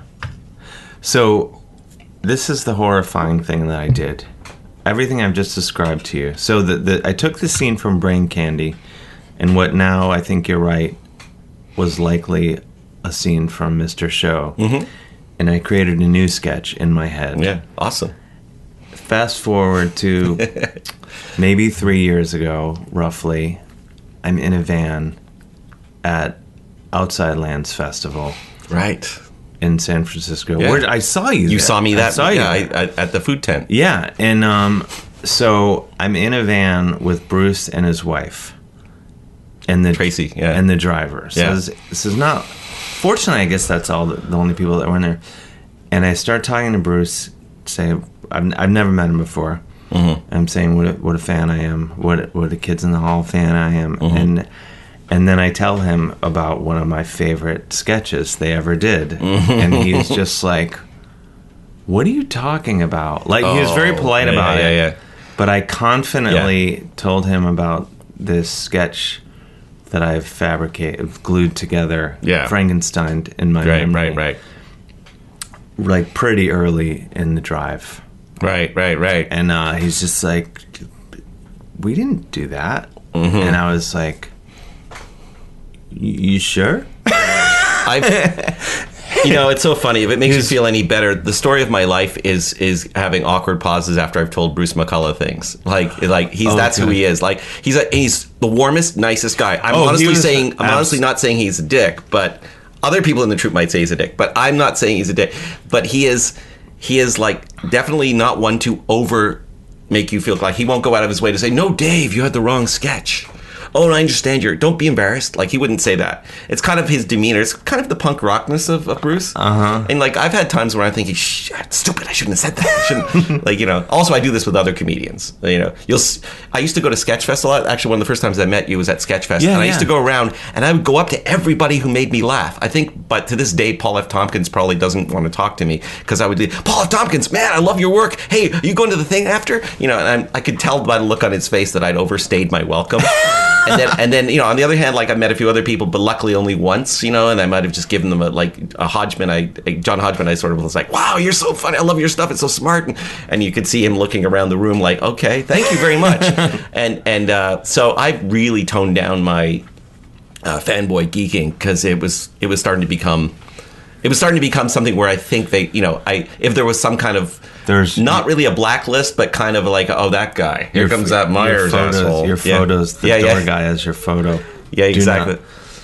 So this is the horrifying thing that I did. Everything I've just described to you. So the, the I took the scene from Brain Candy, and what now I think you're right was likely a scene from Mister Show. Mm-hmm. and I created a new sketch in my head. Yeah, awesome. Fast forward to maybe three years ago, roughly. I'm in a van at Outside Lands Festival. Right. In San Francisco. Yeah. Where I saw you. You there. saw me that. I saw yeah, you I, I, at the food tent. Yeah, and um, so I'm in a van with Bruce and his wife, and the Tracy, yeah, and the driver. So yeah. this, this is not. Fortunately, I guess that's all the, the only people that were in there. And I start talking to Bruce. Say, I've I've never met him before. Mm-hmm. I'm saying what a, what a fan I am. What what a Kids in the Hall fan I am. Mm-hmm. And. And then I tell him about one of my favorite sketches they ever did. And he's just like, what are you talking about? Like, oh, he was very polite yeah, about yeah, it. Yeah, yeah. But I confidently yeah. told him about this sketch that I've fabricated, glued together, yeah. Frankenstein in my right, memory. Right, right, right. Like, pretty early in the drive. Right, right, right. And uh, he's just like, we didn't do that. Mm-hmm. And I was like, you sure? I've, you know, it's so funny. If it makes you feel any better, the story of my life is is having awkward pauses after I've told Bruce McCullough things. Like, like he's oh, that's good. who he is. Like, he's a, he's the warmest, nicest guy. I'm oh, honestly was, saying, I'm abs- honestly not saying he's a dick, but other people in the troupe might say he's a dick. But I'm not saying he's a dick. But he is, he is like definitely not one to over make you feel like he won't go out of his way to say, no, Dave, you had the wrong sketch. Oh, and I understand you're, don't be embarrassed. Like, he wouldn't say that. It's kind of his demeanor. It's kind of the punk rockness of, of Bruce. Uh-huh. And, like, I've had times where I'm thinking, shh, stupid, I shouldn't have said that. I shouldn't. Like, you know, also I do this with other comedians. You know, you'll, I used to go to Sketchfest a lot. Actually, one of the first times I met you was at Sketchfest. Yeah, and I yeah. used to go around, and I would go up to everybody who made me laugh. I think, but to this day, Paul F. Tompkins probably doesn't want to talk to me, because I would do, Paul F. Tompkins, man, I love your work. Hey, are you going to the thing after? You know, and I'm, I could tell by the look on his face that I'd overstayed my welcome. and then, and then, you know, on the other hand, like, I met a few other people, but luckily only once, you know, and I might have just given them a, like, a Hodgman. I, John Hodgman, I sort of was like, wow, you're so funny. I love your stuff. It's so smart. And, and you could see him looking around the room like, okay, thank you very much. and, and, uh, so I really toned down my, uh, fanboy geeking, because it was, it was starting to become, it was starting to become something where I think they, you know, I, if there was some kind of, there's not really a blacklist, but kind of like, oh, that guy. Here comes that Myers your photos, asshole. Your photos, yeah. the yeah, door yeah. guy has your photo. Yeah, exactly. not.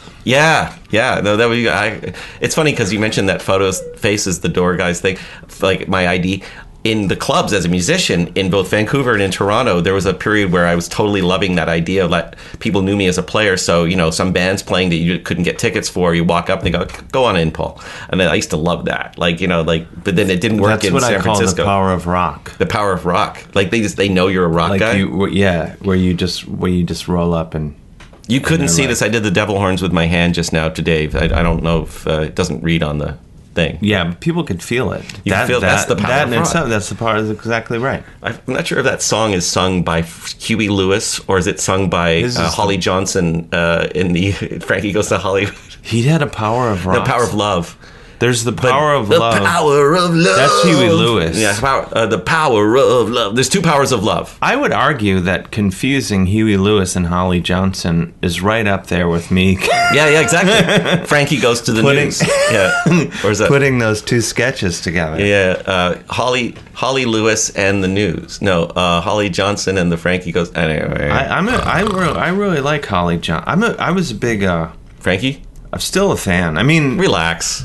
Yeah, yeah. No, that was. I, it's funny because you mentioned that photos, faces, the door guys thing, like my I D. In the clubs as a musician in both Vancouver and in Toronto, there was a period where I was totally loving that idea. Like, people knew me as a player, so, you know, some bands playing that you couldn't get tickets for, you walk up and they go, go on in, Paul. And then I used to love that. Like, you know, like, but then it didn't work That's in what San I call Francisco. the power of rock. The power of rock. Like, they just, they know you're a rock like guy. You, yeah, where you just where you just roll up and... You couldn't see like, this. I did the devil horns with my hand just now to Dave. I, I don't know if uh, it doesn't read on the thing. Yeah, but people could feel it. You that, feel that, that's the power that of in rock. itself, that's the power. Is exactly right. I'm not sure if that song is sung by Huey Lewis or is it sung by uh, Holly the, Johnson uh, in the Frankie Goes to Hollywood. He had a power of rock. The power of love. There's the power but of the love. The power of love. That's Huey Lewis. Yeah, power, uh, the power of love. There's two powers of love. I would argue that confusing Huey Lewis and Holly Johnson is right up there with me. Yeah, yeah, exactly. Frankie Goes to the putting, News. Yeah, or is that putting those two sketches together? Yeah, uh, Holly Holly Lewis and the News. No, uh, Holly Johnson and the Frankie Goes. Anyway, I, I'm a, I, re- I really like Holly Johnson. I'm a, I was a big uh, Frankie. I'm still a fan. I mean, relax.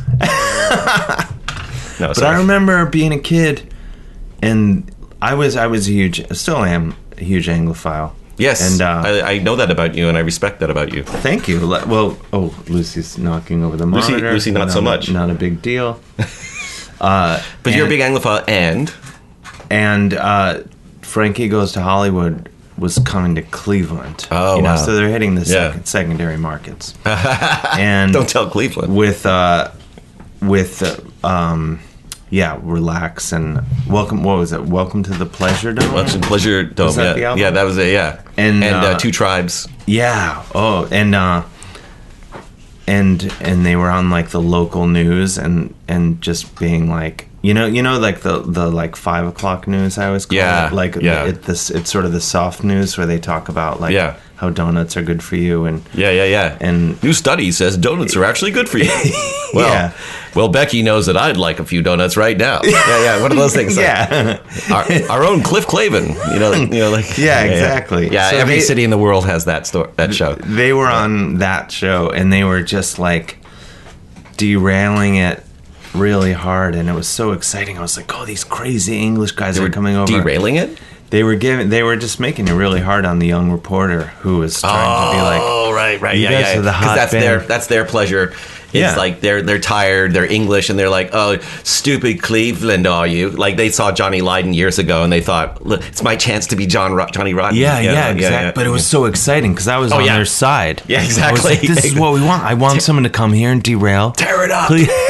No, but sorry. I remember being a kid, and I was I was a huge, still am a huge Anglophile. Yes, and uh, I, I know that about you, and I respect that about you. Thank you. Well, oh, Lucy's knocking over the Lucy, monitor. Lucy, not, not so much. Not a big deal. uh, but and, you're a big Anglophile, and and uh, Frankie Goes to Hollywood was coming to Cleveland. Oh, you know, wow. So they're hitting the yeah. second, secondary markets. And don't tell Cleveland. With uh, with uh, um, yeah, Relax and Welcome. What was it? Welcome to the Pleasure Dome. Welcome to Pleasure Dome. Was that yeah, the album? yeah, that was it. Yeah, and and uh, uh, Two Tribes. Yeah. Oh, and uh, and and they were on like the local news and and just being like. You know, you know, like the, the like five o'clock news. I always call yeah, it like yeah. it, this. It's sort of the soft news where they talk about like yeah. how how donuts are good for you, and Yeah, yeah, yeah. And- new study says donuts are actually good for you. Well, Yeah. well, Becky knows that I'd like a few donuts right now. Yeah, yeah. One of those things. Like, yeah, our, our own Cliff Clavin. You know, you know, like Yeah, exactly. Yeah, So every they- city in the world has that store, that show. they were on that show, and they were just like derailing it really hard, and it was so exciting. I was like, oh, these crazy English guys are coming over. Derailing it. They were giving. They were just making it really hard on the young reporter who was trying to be like, Oh, right, right, you yeah, guys yeah. are the hot that's band. their that's their pleasure. It's Yeah. like they're they're tired, they're English, and they're like, oh, stupid Cleveland, are you? Like they saw Johnny Lydon years ago, and they thought, look, it's my chance to be John Ro- Johnny Rotten. Yeah, yeah, exactly. But it was so exciting because I was Oh, on yeah. their side. Yeah, I was exactly. like, this is what we want. I want someone to come here and derail. tear it up.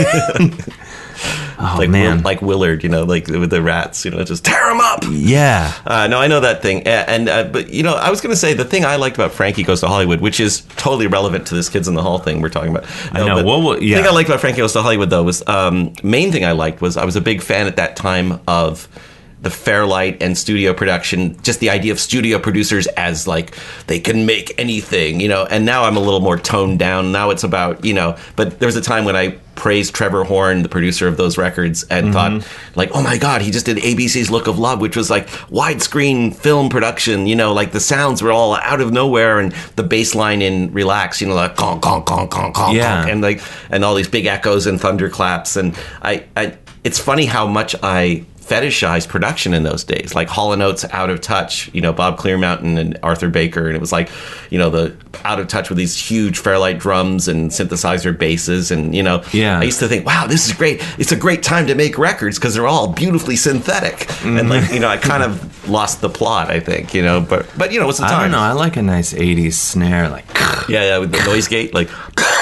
Oh like man, Will, like Willard, you know, like with the rats, you know, just tear them up. yeah. Uh, no, I know that thing, A- and uh, but you know, I was going to say the thing I liked about Frankie Goes to Hollywood, which is totally relevant to this Kids in the Hall thing we're talking about. I know. but Well, well, The yeah. thing I liked about Frankie Goes to Hollywood, though, was um, main thing I liked was I was a big fan at that time of the Fairlight and studio production, just the idea of studio producers as like they can make anything, you know. And now I'm a little more toned down. Now it's about, you know, but there was a time when I praised Trevor Horn, the producer of those records, and Mm-hmm. thought like, oh my God, he just did A B C's Look of Love, which was like widescreen film production, you know, like the sounds were all out of nowhere, and the bass line in Relax, you know, like conk, conk, conk, conk, conk, Yeah. conk, and like, and all these big echoes and thunderclaps. And I, I, it's funny how much I fetishized production in those days, like Hall and Oates, Out of Touch, you know, Bob Clearmountain and Arthur Baker, and it was like, you know, the Out of Touch with these huge Fairlight drums and synthesizer basses, and you know, Yeah. I used to think, wow, this is great. It's a great time to make records because they're all beautifully synthetic, and like, you know, I kind of lost the plot, I think, you know, but but you know, it's the I time. don't know. I like a nice eighties snare, like. Yeah, yeah, with the noise gate, like.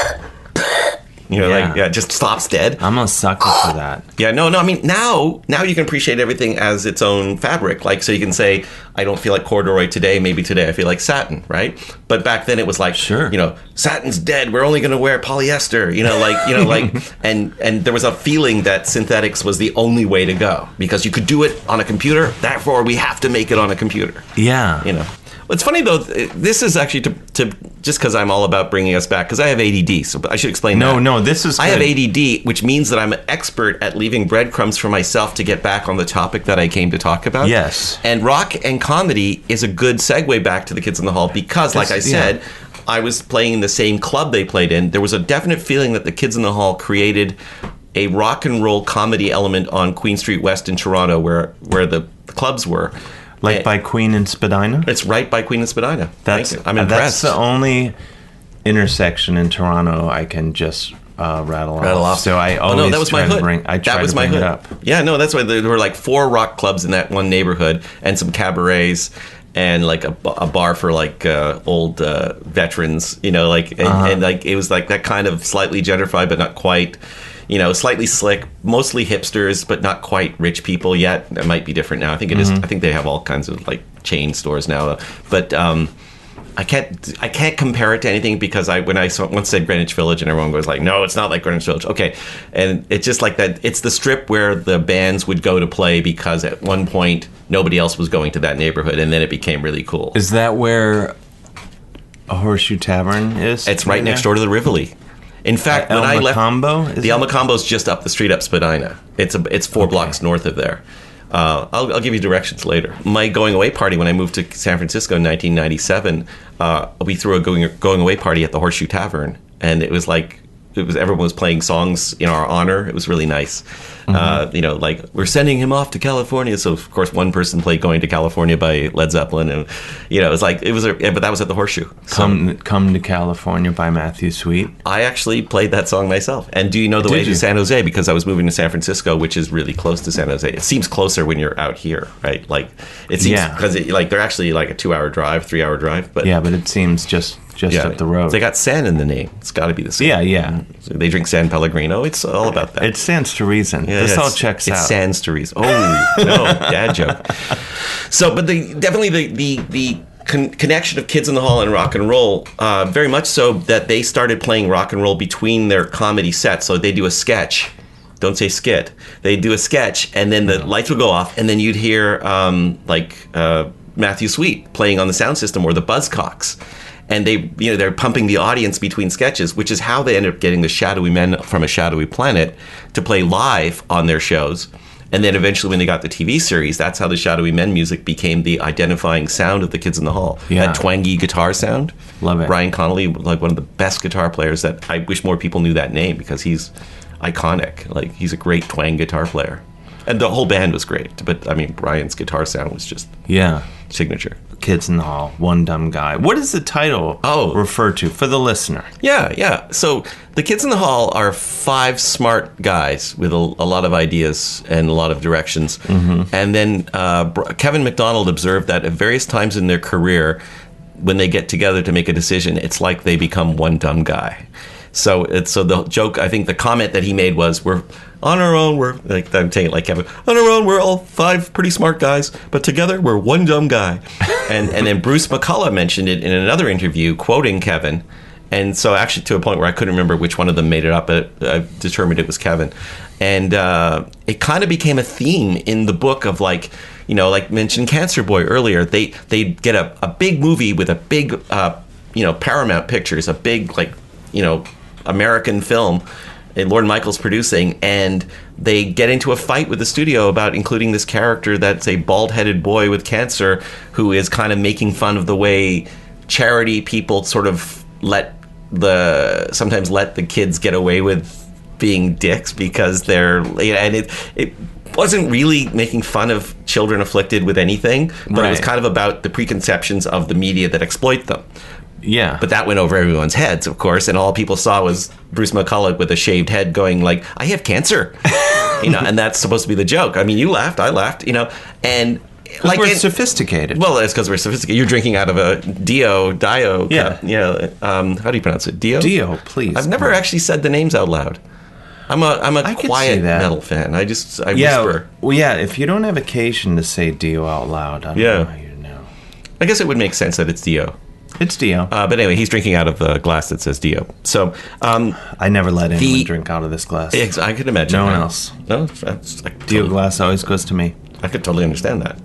You know, Yeah. like, yeah, it just stops dead. I'm a sucker for that. Yeah, no, no. I mean, now, now you can appreciate everything as its own fabric. Like, so you can say, I don't feel like corduroy today. Maybe today I feel like satin, right? But back then it was like, Sure. you know, satin's dead. We're only going to wear polyester. You know, like, you know, like, and and there was a feeling that synthetics was the only way to go because you could do it on a computer. Therefore, we have to make it on a computer. Yeah. You know. Well, it's funny though. th- This is actually to, to just because I'm all about bringing us back because I have A D D. So I should explain No, that. no, this is I have good. A D D, which means that I'm an expert at leaving breadcrumbs for myself to get back on the topic that I came to talk about. Yes. And rock and comedy is a good segue back to the Kids in the Hall because, like I This- yeah. said, I was playing in the same club they played in. There was a definite feeling that the Kids in the Hall created a rock and roll comedy element on Queen Street West in Toronto, where where the clubs were. Like And by Queen and Spadina? it's right by Queen and Spadina. That's Thank you. I'm uh, impressed. That's the only intersection in Toronto I can just uh, rattle, Rattle off. off. So I Oh, always no, that was try my to hood. bring. I try that was to my bring hood. it up. Yeah, no, that's why there were like four rock clubs in that one neighborhood, and some cabarets, and like a, a bar for like uh, old uh, veterans. You know, like and, Uh-huh. and like it was like that kind of slightly gentrified, but not quite. You know, slightly slick, mostly hipsters, but not quite rich people yet. It might be different now. I think it is. Mm-hmm. I think they have all kinds of like chain stores now, but. um I can't I can't compare it to anything because I when I saw, once said Greenwich Village and everyone was like, no, it's not like Greenwich Village. Okay, and it's just like that. It's the strip where the bands would go to play because at one point nobody else was going to that neighborhood, and then it became really cool. Is that where a Horseshoe Tavern is? It's right next door to the Rivoli. In fact, El when I left, Macombo? Is the it? El Macombo's just up the street up Spadina. It's a it's four blocks north of there. Uh, I'll, I'll give you directions later. My going away party when I moved to San Francisco in nineteen ninety-seven, uh, we threw a going going away party at the Horseshoe Tavern, and it was like it was everyone was playing songs in our honor. It was really nice. Mm-hmm. Uh, you know, like we're sending him off to California. So of course, one person played "Going to California" by Led Zeppelin, and you know, it was like it was. A, yeah, but that was at the Horseshoe. So Come, Come to California by Matthew Sweet. I actually played that song myself. And do you know the Did way you? to San Jose? Because I was moving to San Francisco, which is really close to San Jose. It seems closer when you're out here, right? Like it seems Yeah. because it, like they're actually like a two-hour drive, three-hour drive. But Yeah, but it seems just just yeah, up the road. They got San in the name. It's got to be the same. yeah, yeah. So they drink San Pellegrino. It's all about that. It stands to reason. Yeah, this yeah, all it's- checks it's out. Sans to reason. Oh no, dad joke. So, but the definitely the the the con- connection of Kids in the Hall and rock and roll, uh, very much so that they started playing rock and roll between their comedy sets. So they do a sketch. Don't say skit. They do a sketch, and then the lights would go off, and then you'd hear um, like uh, Matthew Sweet playing on the sound system, or the Buzzcocks. And they, you know, they're pumping the audience between sketches, which is how they ended up getting the Shadowy Men from a Shadowy Planet to play live on their shows. And then eventually when they got the T V series, that's how the Shadowy Men music became the identifying sound of the Kids in the Hall. Yeah. That twangy guitar sound. Love it. Brian Connolly, like one of the best guitar players that I wish more people knew that name, because he's iconic. Like, he's a great twang guitar player. And the whole band was great. But, I mean, Brian's guitar sound was just Yeah. signature. Kids in the Hall, One Dumb Guy. What does the title Oh. refer to for the listener? Yeah, yeah. So the Kids in the Hall are five smart guys with a, a lot of ideas and a lot of directions. Mm-hmm. And then uh, Kevin McDonald observed that at various times in their career, when they get together to make a decision, it's like they become one dumb guy. So it's so the joke, I think the comment that he made was, we're on our own, we're like, I'm saying it like Kevin, on our own, we're all five pretty smart guys, but together we're one dumb guy. and and then Bruce McCullough mentioned it in another interview, quoting Kevin. And so actually to a point where I couldn't remember which one of them made it up, but I determined it was Kevin. And uh, it kind of became a theme in the book of, like, you know, like mentioned Cancer Boy earlier, they they get a, a big movie with a big, uh, you know, Paramount Pictures, a big, like, you know, American film, and Lorne Michaels producing, and they get into a fight with the studio about including this character that's a bald-headed boy with cancer who is kind of making fun of the way charity people sort of let the sometimes let the kids get away with being dicks because they're, and it it wasn't really making fun of children afflicted with anything, but right. It was kind of about the preconceptions of the media that exploit them. Yeah. But that went over everyone's heads, of course, and all people saw was Bruce McCullough with a shaved head going like, I have cancer. You know, and that's supposed to be the joke. I mean, you laughed, I laughed, you know, and like we're in, sophisticated. Well, it's because we're sophisticated. You're drinking out of a Dio, Dio yeah. cup. You know, um, how do you pronounce it? Dio? Dio, please. I've never actually said the names out loud. I'm a I'm a I quiet metal fan. I just I yeah, whisper. Well, yeah, if you don't have occasion to say Dio out loud, I don't yeah. know how you know. I guess it would make sense that it's Dio. It's Dio. Uh, but anyway, he's drinking out of the glass that says Dio. So um, I never let anyone the, drink out of this glass. I could imagine. No one that. else. No, that's, I Dio totally, glass always goes to me. I could totally understand that.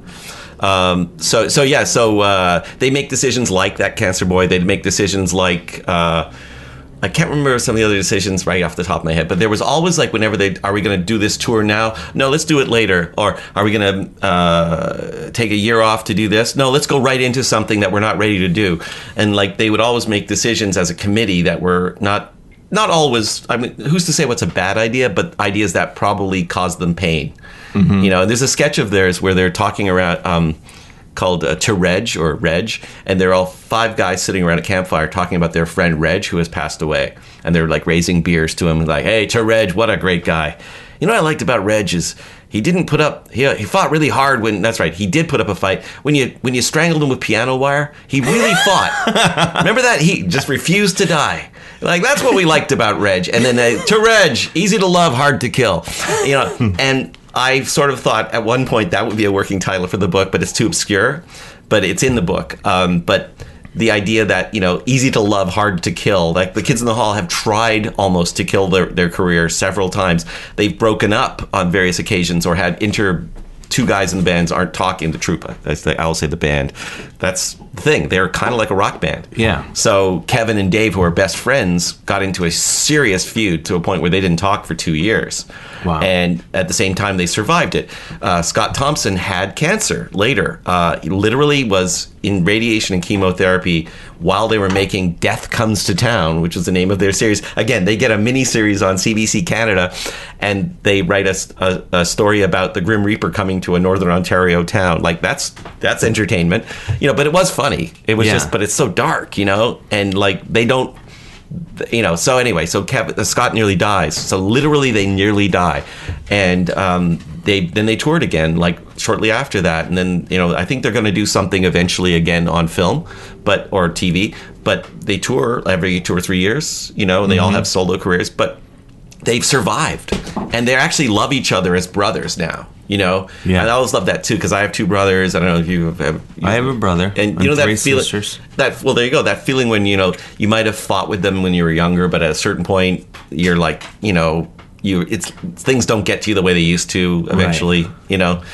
Um, so so yeah, so uh, they make decisions like that Cancer Boy. They'd make decisions like. Uh, I can't remember some of the other decisions right off the top of my head, but there was always like whenever they, are we going to do this tour now? No, let's do it later. Or are we going to uh, take a year off to do this? No, let's go right into something that we're not ready to do. And like they would always make decisions as a committee that were not, not always, I mean, who's to say what's a bad idea, but ideas that probably caused them pain. Mm-hmm. You know, there's a sketch of theirs where they're talking around, um, called uh, To Reg, or Reg, and they're all five guys sitting around a campfire talking about their friend Reg, who has passed away, and they're like raising beers to him, like, hey, To Reg, what a great guy. You know what I liked about Reg is he didn't put up, he, he fought really hard when, that's right, he did put up a fight. When you when you strangled him with piano wire, he really fought. Remember that? He just refused to die. Like, that's what we liked about Reg. And then uh, To Reg, easy to love, hard to kill. You know, and I sort of thought at one point that would be a working title for the book, but it's too obscure. But it's in the book. Um, but the idea that, you know, easy to love, hard to kill. Like the Kids in the Hall have tried almost to kill their, their career several times. They've broken up on various occasions or had inter... Two guys in the bands aren't talking, the troupe. I'll say the band. That's the thing. They're kind of like a rock band. Yeah. So Kevin and Dave, who are best friends, got into a serious feud to a point where they didn't talk for two years. Wow. And at the same time, they survived it. Uh, Scott Thompson had cancer later. Uh, he literally was in radiation and chemotherapy while they were making Death Comes to Town, which was the name of their series. Again, they get a mini-series on C B C Canada, and they write a, a, a story about the Grim Reaper coming to a Northern Ontario town. Like, that's that's entertainment. You know, but it was funny. It was yeah. just, but it's so dark, you know? And, like, they don't, you know, so anyway, so Kev, uh, Scott nearly dies. So literally they nearly die. And um, they then they toured again, like, shortly after that. And then, you know, I think they're going to do something eventually again on film, but or T V. But they tour every two or three years, you know, and they mm-hmm. all have solo careers. But they've survived. And they actually love each other as brothers now. You know, yeah. And I always love that too because I have two brothers. I don't know if you have. You, I have a brother, and you and know that three feeling. Sisters. That well, there you go. That feeling when you know you might have fought with them when you were younger, but at a certain point, you're like, you know, you it's things don't get to you the way they used to eventually. Right. You know,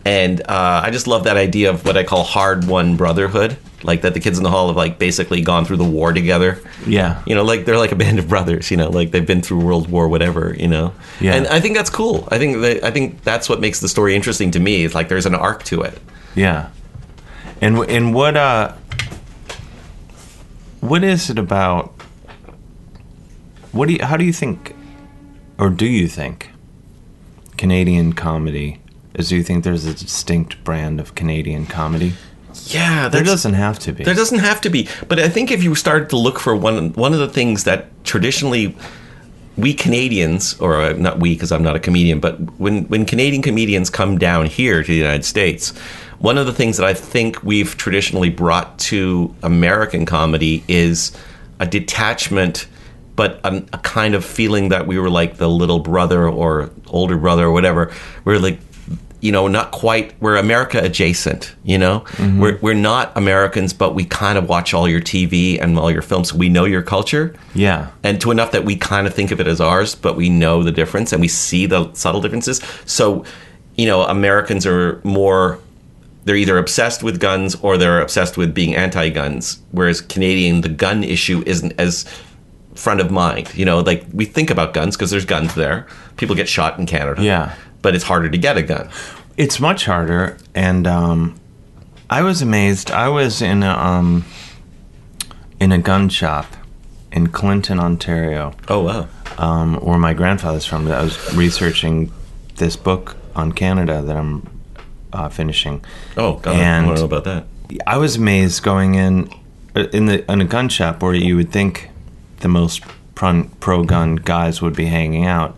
And uh, I just love that idea of what I call hard-won brotherhood. Like that the kids in the hall have like basically gone through the war together. Yeah. You know, like they're like a band of brothers, you know, like they've been through World War whatever, you know. Yeah. And I think that's cool. I think that, I think that's what makes the story interesting to me. It's like there's an arc to it. Yeah. And and what uh what is it about what do you how do you think or do you think Canadian comedy is do you think there's a distinct brand of Canadian comedy? Yeah, There doesn't have to be. There doesn't have to be. But I think if you started to look for one one of the things that traditionally we Canadians, or uh, not we because I'm not a comedian, but when, when Canadian comedians come down here to the United States, one of the things that I think we've traditionally brought to American comedy is a detachment, but a, a kind of feeling that we were like the little brother or older brother or whatever. We're like, you know, not quite, we're America adjacent, you know? Mm-hmm. We're we're not Americans, but we kind of watch all your T V and all your films. So we know your culture. Yeah. And to enough that we kind of think of it as ours, but we know the difference and we see the subtle differences. So, you know, Americans are more, they're either obsessed with guns or they're obsessed with being anti-guns. Whereas Canadian, the gun issue isn't as front of mind. You know, like we think about guns because there's guns there. People get shot in Canada. Yeah. But it's harder to get a gun. It's much harder, and um, I was amazed. I was in a um, in a gun shop in Clinton, Ontario. Oh wow! Um, where my grandfather's from. I was researching this book on Canada that I'm uh, finishing. Oh God! And I want to know about that. I was amazed going in in the in a gun shop where you would think the most pro gun guys would be hanging out,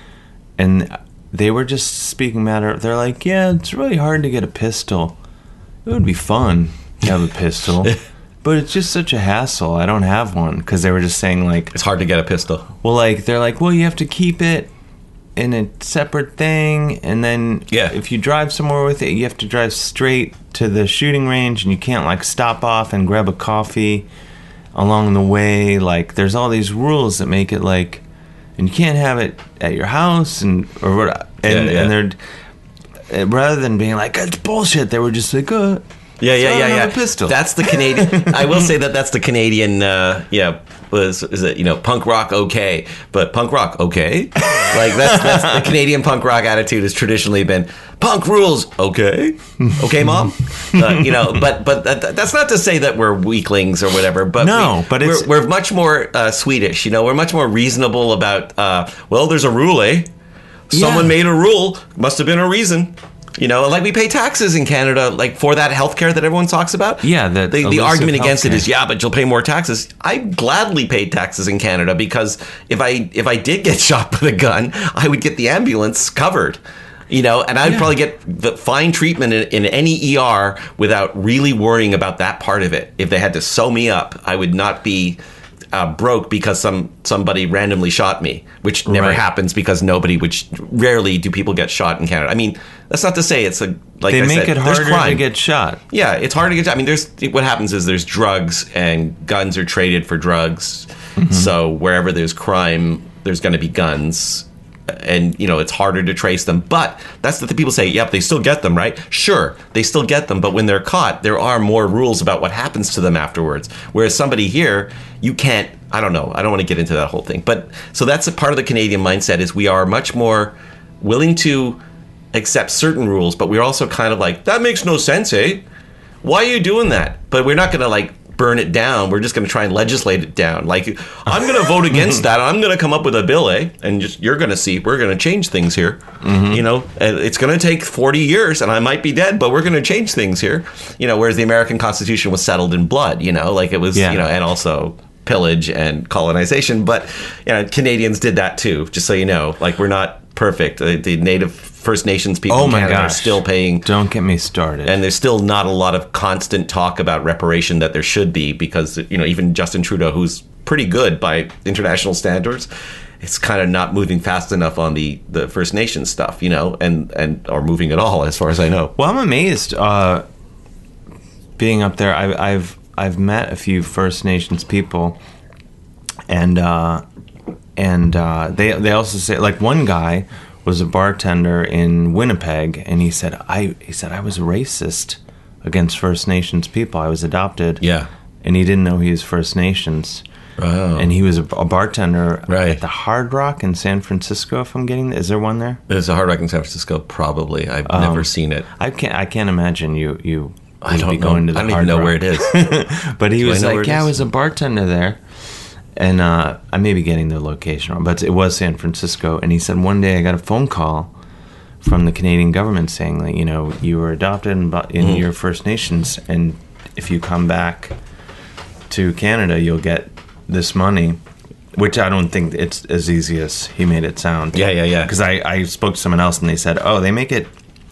and they were just speaking matter. They're like, yeah, it's really hard to get a pistol. It would be fun to have a pistol, but it's just such a hassle. I don't have one. Because they were just saying, like... It's hard to get a pistol. Well, like, they're like, well, you have to keep it in a separate thing, and then yeah. if you drive somewhere with it, you have to drive straight to the shooting range, and you can't, like, stop off and grab a coffee along the way. Like, there's all these rules that make it, like... And you can't have it at your house, and or what? And, yeah, yeah. and they're rather than being like it's bullshit, they were just like, uh, yeah, yeah, yeah, yeah. A pistol. That's the Canadian. I will say that that's the Canadian. Uh, yeah, was is it you know punk rock okay, but punk rock okay? Like that's that's the Canadian punk rock attitude has traditionally been punk rules okay, okay, mom. Uh, you know, but but that, that's not to say that we're weaklings or whatever. But no, we, but it's, we're, we're much more uh, Swedish. You know, we're much more reasonable about. Uh, well, there's a rule, eh? Someone yeah. made a rule. Must have been a reason. You know, like we pay taxes in Canada, like for that healthcare that everyone talks about. Yeah, the, the, the argument against healthcare. it is, yeah, but you'll pay more taxes. I gladly paid taxes in Canada because if I if I did get shot with a gun, I would get the ambulance covered. You know, and I'd yeah. probably get the fine treatment in, in any E R without really worrying about that part of it. If they had to sew me up, I would not be uh, broke because some somebody randomly shot me, which never right. happens because nobody, which rarely do people get shot in Canada. I mean, that's not to say it's a like they I make said, it harder crime. to get shot. Yeah, it's hard to get shot. I mean, there's what happens is there's drugs and guns are traded for drugs. Mm-hmm. So wherever there's crime, there's going to be guns. And, you know, it's harder to trace them. But that's the thing people say, yep, they still get them, right? Sure, they still get them. But when they're caught, there are more rules about what happens to them afterwards. Whereas somebody here, you can't, I don't know. I don't want to get into that whole thing. But so that's a part of the Canadian mindset is we are much more willing to accept certain rules. But we're also kind of like, that makes no sense, eh? Why are you doing that? But we're not going to like burn it down. We're just going to try and legislate it down. Like, I'm going to vote against that. I'm going to come up with a bill, eh? And just you're going to see, we're going to change things here. Mm-hmm. You know, and it's going to take forty years, and I might be dead, but we're going to change things here. You know, whereas the American Constitution was settled in blood. You know, like it was. Yeah. You know, and also pillage and colonization. But you know, Canadians did that too. Just so you know, like we're not perfect. The, the Native First Nations people oh in my Canada gosh. are still paying. Don't get me started. And there's still not a lot of constant talk about reparation that there should be because, you know, even Justin Trudeau, who's pretty good by international standards, it's kind of not moving fast enough on the, the First Nations stuff, you know, and, and or moving at all, as far as I know. Well, I'm amazed uh, being up there. I, I've I've met a few First Nations people, and uh, and uh, they they also say, like one guy was a bartender in Winnipeg, and he said, I he said I was racist against First Nations people. I was adopted. Yeah. And he didn't know he was First Nations. Oh. And he was a, a bartender Right. at the Hard Rock in San Francisco, if I'm getting... Is there one there? There's a Hard Rock in San Francisco, probably. I've Um, never seen it. I can't I can't imagine you... you I would don't be know. going to the I don't Hard even know Rock. where it is. But he Do I was know where like, it yeah, I is? was a bartender there. And uh, I may be getting the location wrong, but it was San Francisco. And he said, one day I got a phone call from the Canadian government saying that, you know, you were adopted in, in Mm. your First Nations, and if you come back to Canada, you'll get this money, which I don't think it's as easy as he made it sound. Yeah, yeah, yeah. Because I, I spoke to someone else, and they said, oh, they make it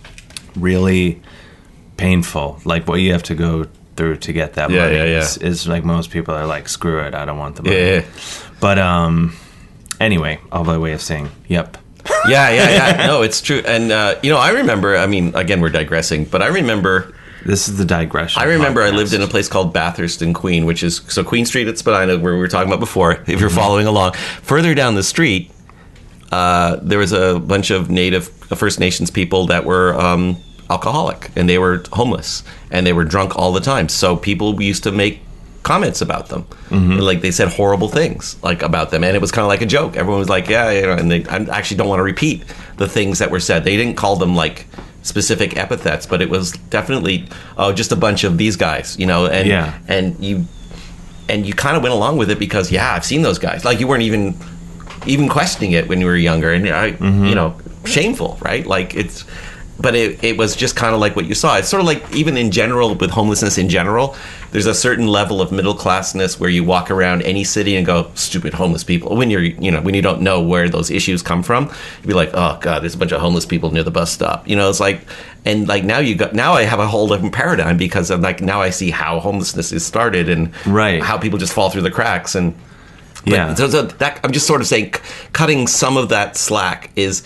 really painful, like what you have to go through to get that Yeah, money. yeah, yeah. Is, is like most people are like, screw it, I don't want the money. Yeah, yeah. But um, anyway, all by way of saying, yep. Yeah, yeah, yeah. No, it's true. And, uh, you know, I remember, I mean, again, we're digressing, but I remember... This is the digression. I remember I podcast. lived in a place called Bathurst in Queen, which is, so Queen Street at Spadina, where we were talking about before, if you're following along. Further down the street, uh, there was a bunch of Native First Nations people that were um, alcoholic, and they were homeless, and they were drunk all the time. So people used to make comments about them. Mm-hmm. Like, they said horrible things like about them, and it was kind of like a joke. Everyone was like, yeah, you know, and they I actually don't want to repeat the things that were said. They didn't call them like specific epithets, but it was definitely oh, just a bunch of these guys, you know, and Yeah. and you and you kind of went along with it because yeah, I've seen those guys. Like, you weren't even even questioning it when you were younger, and I, Mm-hmm. you know, shameful, right? Like, it's, but it it was just kind of like what you saw. It's sort of like even in general with homelessness in general, there's a certain level of middle classness where you walk around any city and go, stupid homeless people. When you're, you know, when you don't know where those issues come from, you'd be like, oh God, there's a bunch of homeless people near the bus stop. You know, it's like, and like now you got, now I have a whole different paradigm because I'm like, now I see how homelessness is started and Right. how people just fall through the cracks. And but, Yeah. so, so that, I'm just sort of saying, c- cutting some of that slack is,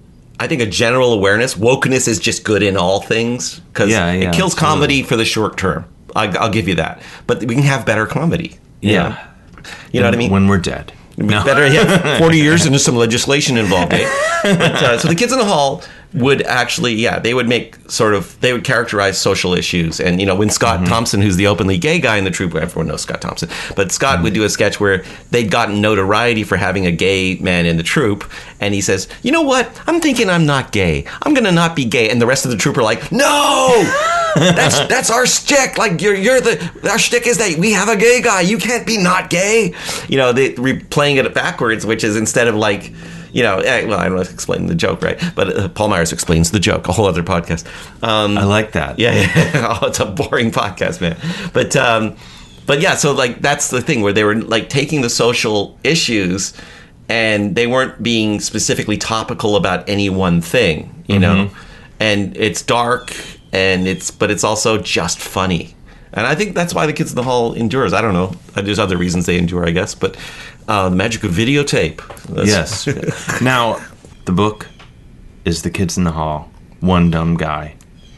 I think, a general awareness. Wokeness is just good in all things because Yeah, yeah, it kills absolutely. comedy for the short term. I, I'll give you that. But we can have better comedy. you Yeah. know? You know what I mean? When we're dead. It'd be better, yeah. forty years and there's some legislation involved. Eh? But, uh, so the Kids in the Hall would actually, yeah, they would make sort of, they would characterize social issues. And, you know, when Scott Mm-hmm. Thompson, who's the openly gay guy in the troupe, everyone knows Scott Thompson, but Scott Mm-hmm. would do a sketch where they'd gotten notoriety for having a gay man in the troupe. And he says, you know what? I'm thinking I'm not gay. I'm going to not be gay. And the rest of the troupe are like, no! That's that's our shtick. Like you're you're the our shtick is that we have a gay guy. You can't be not gay. You know, they re- playing it backwards, which is instead of like, you know, eh, well, I don't know to explain the joke, right? But uh, Paul Myers explains the joke. A whole other podcast. Um, I like that. yeah, yeah. Oh, it's a boring podcast, man. But um, but yeah, so like that's the thing where they were like taking the social issues and they weren't being specifically topical about any one thing, you know. And it's dark and it's but it's also just funny. And I think that's why the Kids in the Hall endures. I don't know. There's other reasons they endure, I guess, but uh, the magic of videotape. That's- Yes. Now, the book is The Kids in the Hall, One Dumb Guy.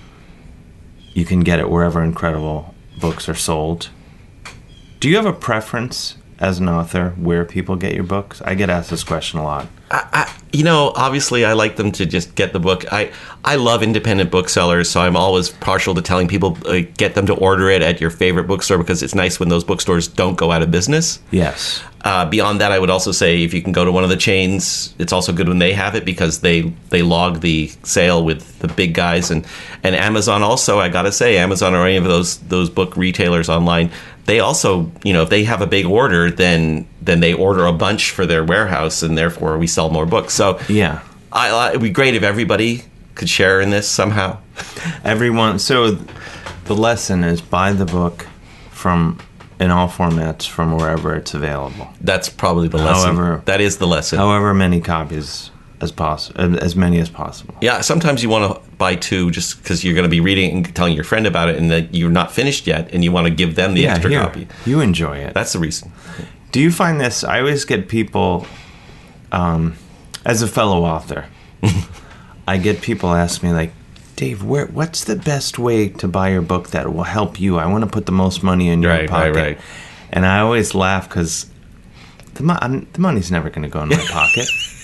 You can get it wherever incredible books are sold. Do you have a preference as an author where people get your books? I get asked this question a lot. I, I, you know, obviously, I like them to just get the book. I, I love independent booksellers, so I'm always partial to telling people uh, get them to order it at your favorite bookstore because it's nice when those bookstores don't go out of business. Yes. Uh, beyond that, I would also say if you can go to one of the chains, it's also good when they have it because they they log the sale with the big guys and and Amazon also. I gotta say, Amazon or any of those those book retailers online, they also, you know, if they have a big order, then then they order a bunch for their warehouse, and therefore we sell more books. So Yeah. I, I, it'd be great if everybody could share in this somehow. Everyone. So the lesson is buy the book from in all formats from wherever it's available. That's probably the lesson. However- that is the lesson. However many copies as possible, as many as possible. Yeah, sometimes you want to buy two just because you're going to be reading it and telling your friend about it, and that you're not finished yet, and you want to give them the extra here, copy. You enjoy it. That's the reason. Do you find this? I always get people, um, as a fellow author, I get people ask me like, Dave, where? What's the best way to buy your book that will help you? I want to put the most money in your Right, pocket. right, right. And I always laugh because the, mo- I'm- the money's never going to go in my pocket.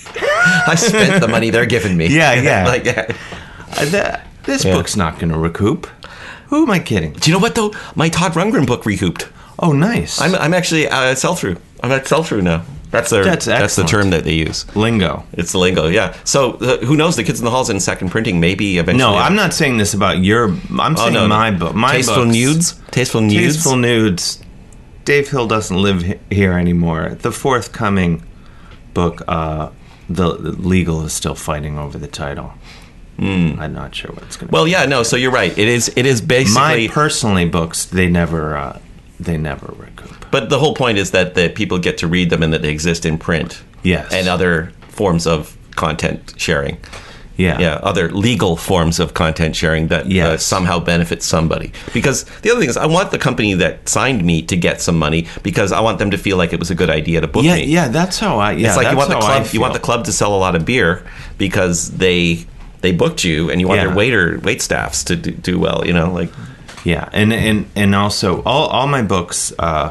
I spent the money they're giving me. Yeah, yeah. like, yeah. Uh, that, this Yeah. book's not going to recoup. Who am I kidding? Do you know what, though? My Todd Rundgren book recouped. Oh, nice. I'm, I'm actually uh, sell-through. I'm at sell-through now. That's their, That's that's the excellent. term that they use. Lingo. It's the lingo, yeah. So uh, who knows? The Kids in the Hall's in second printing, maybe eventually. No, I'm not saying this about your... I'm saying no, no. my book. My Tasteful books. Nudes? Tasteful Nudes? Tasteful Nudes. Dave Hill doesn't live he- here anymore. The forthcoming book, uh, the, the legal is still fighting over the title. Mm. I'm not sure what it's going to Well, be. yeah, no. So you're right. It is. It is basically. My personally books, they never, uh, they never recoup. But the whole point is that the people get to read them and that they exist in print. Yes. And other forms of content sharing. Yeah. Yeah, other legal forms of content sharing that uh, Yes. somehow benefit somebody. Because the other thing is, I want the company that signed me to get some money because I want them to feel like it was a good idea to book Yeah, me. yeah, that's how I. Yeah, it's like that's you want the how I club. You want the feel. club to sell a lot of beer because they they booked you, and you want Yeah. their waiter wait staffs to do, do well. You know, like Yeah, and and and also all all my books uh,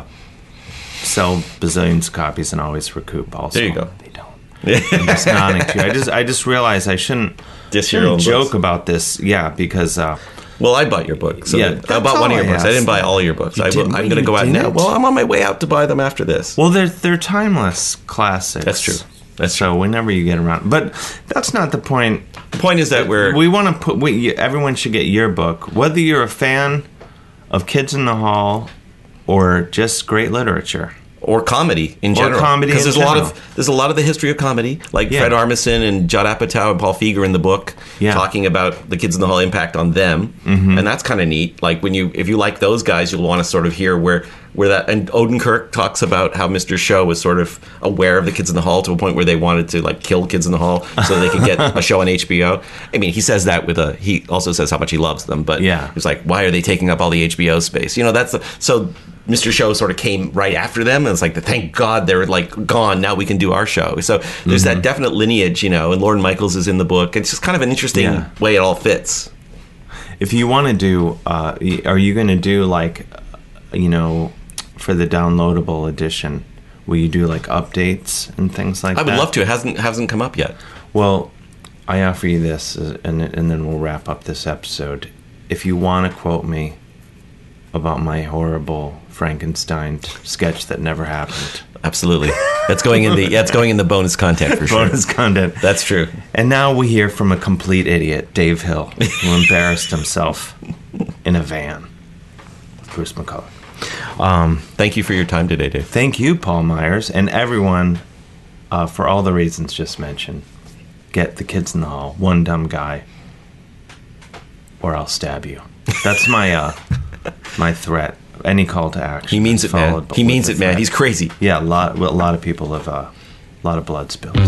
sell bazillions of copies and always recoup. Also, There you go. They don't. I'm just nodding to you. I just I just realized I shouldn't, Diss your shouldn't own joke books. about this. Yeah, because uh, well, I bought your book. So Yeah, I that's bought one all of your I books. I asked. didn't buy all your books. You I will, didn't? I'm going to You go out now. didn't? Well, I'm on my way out to buy them after this. well, they're they're timeless classics. That's true. That's so whenever you get around, but that's not the point. The point is that we're We want to put. We, you- everyone should get your book, whether you're a fan of Kids in the Hall or just great literature. or comedy in Or general. comedy because in there's a lot general. of there's a lot of the history of comedy, like Yeah. Fred Armisen and Judd Apatow and Paul Feig in the book, Yeah. talking about the Kids in the Hall impact on them, Mm-hmm. and that's kind of neat. Like when you if you like those guys, you'll want to sort of hear where where that. And Odenkirk talks about how Mister Show was sort of aware of the Kids in the Hall to a point where they wanted to like kill Kids in the Hall so they could get a show on H B O. I mean, he says that with a he also says how much he loves them, but Yeah. he's like, why are they taking up all the H B O space? You know, that's the, so. Mister Show sort of came right after them, and it's like, thank God they're like gone. Now we can do our show. So there's Mm-hmm. that definite lineage, you know. And Lorne Michaels is in the book. It's just kind of an interesting Yeah. way it all fits. If you want to do, uh, y- are you going to do like, uh, you know, for the downloadable edition? Will you do like updates and things like I that? would love to. It hasn't hasn't come up yet. Well, I offer you this, uh, and and then we'll wrap up this episode. If you want to quote me about my horrible Frankenstein t- sketch that never happened, Absolutely, that's going in the yeah, it's going in the bonus content for sure. bonus content. That's true. And now we hear from a complete idiot, Dave Hill, who embarrassed himself in a van with Bruce McCulloch. Um, Thank you for your time today, Dave. thank you, Paul Myers, and everyone uh, for all the reasons just mentioned. Get the Kids in the Hall, One Dumb Guy, or I'll stab you. That's my uh, my threat. Any call to action. He means is it, man. followed He with means a it, man. threat. He's crazy. Yeah, a lot. A lot of people have uh, a lot of blood spilled.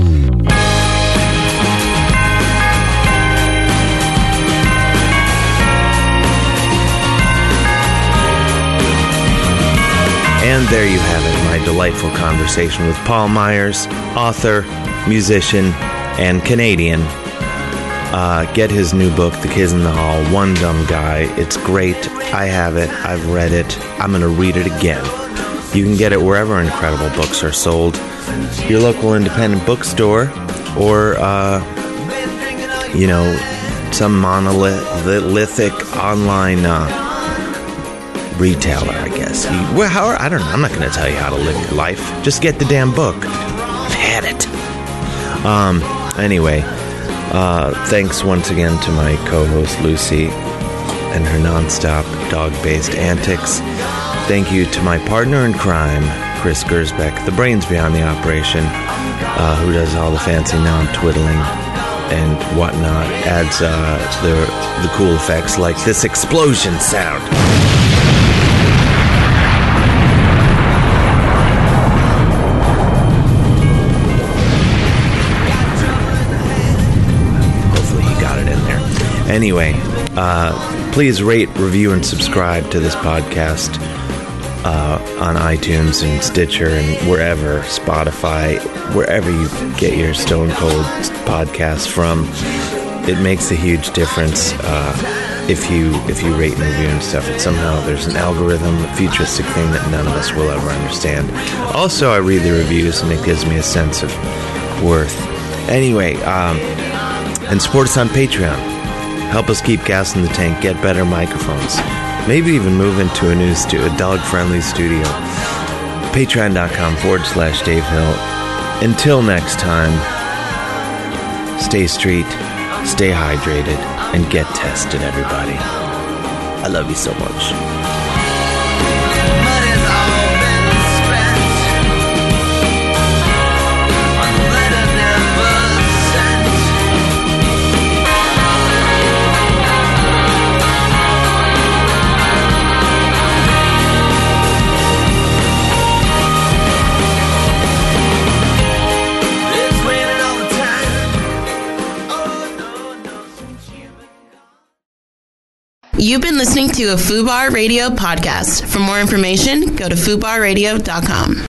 And there you have it, my delightful conversation with Paul Myers, author, musician, and Canadian. Uh, get his new book, The Kids in the Hall, One Dumb Guy. It's great. I have it. I've read it. I'm going to read it again. You can get it wherever incredible books are sold. Your local independent bookstore, or, uh, you know, some monolithic online uh, retailer, I guess. You, well, how, I don't know. I'm not going to tell you how to live your life. Just get the damn book. I've had it. Um. Anyway, uh, thanks once again to my co-host Lucy and her nonstop dog-based antics. Thank you to my partner in crime, Chris Gersbeck, the brains behind the operation, uh, who does all the fancy non-twiddling and whatnot, adds uh, the the cool effects like this explosion sound. Hopefully he got it in there. Anyway, uh, please rate, review, and subscribe to this podcast uh, on iTunes and Stitcher and wherever, Spotify, wherever you get your Stone Cold podcast from. It makes a huge difference uh, if you if you rate and review and stuff. And somehow there's an algorithm, a futuristic thing that none of us will ever understand. Also, I read the reviews and it gives me a sense of worth Anyway, um, and support us on Patreon. Help us keep gas in the tank, get better microphones. Maybe even move into a new stu- a dog-friendly studio. Patreon.com forward slash Dave Hill. Until next time, stay street, stay hydrated, and get tested, everybody. I love you so much. You've been listening to a FUBAR Radio podcast. For more information, go to fubar radio dot com.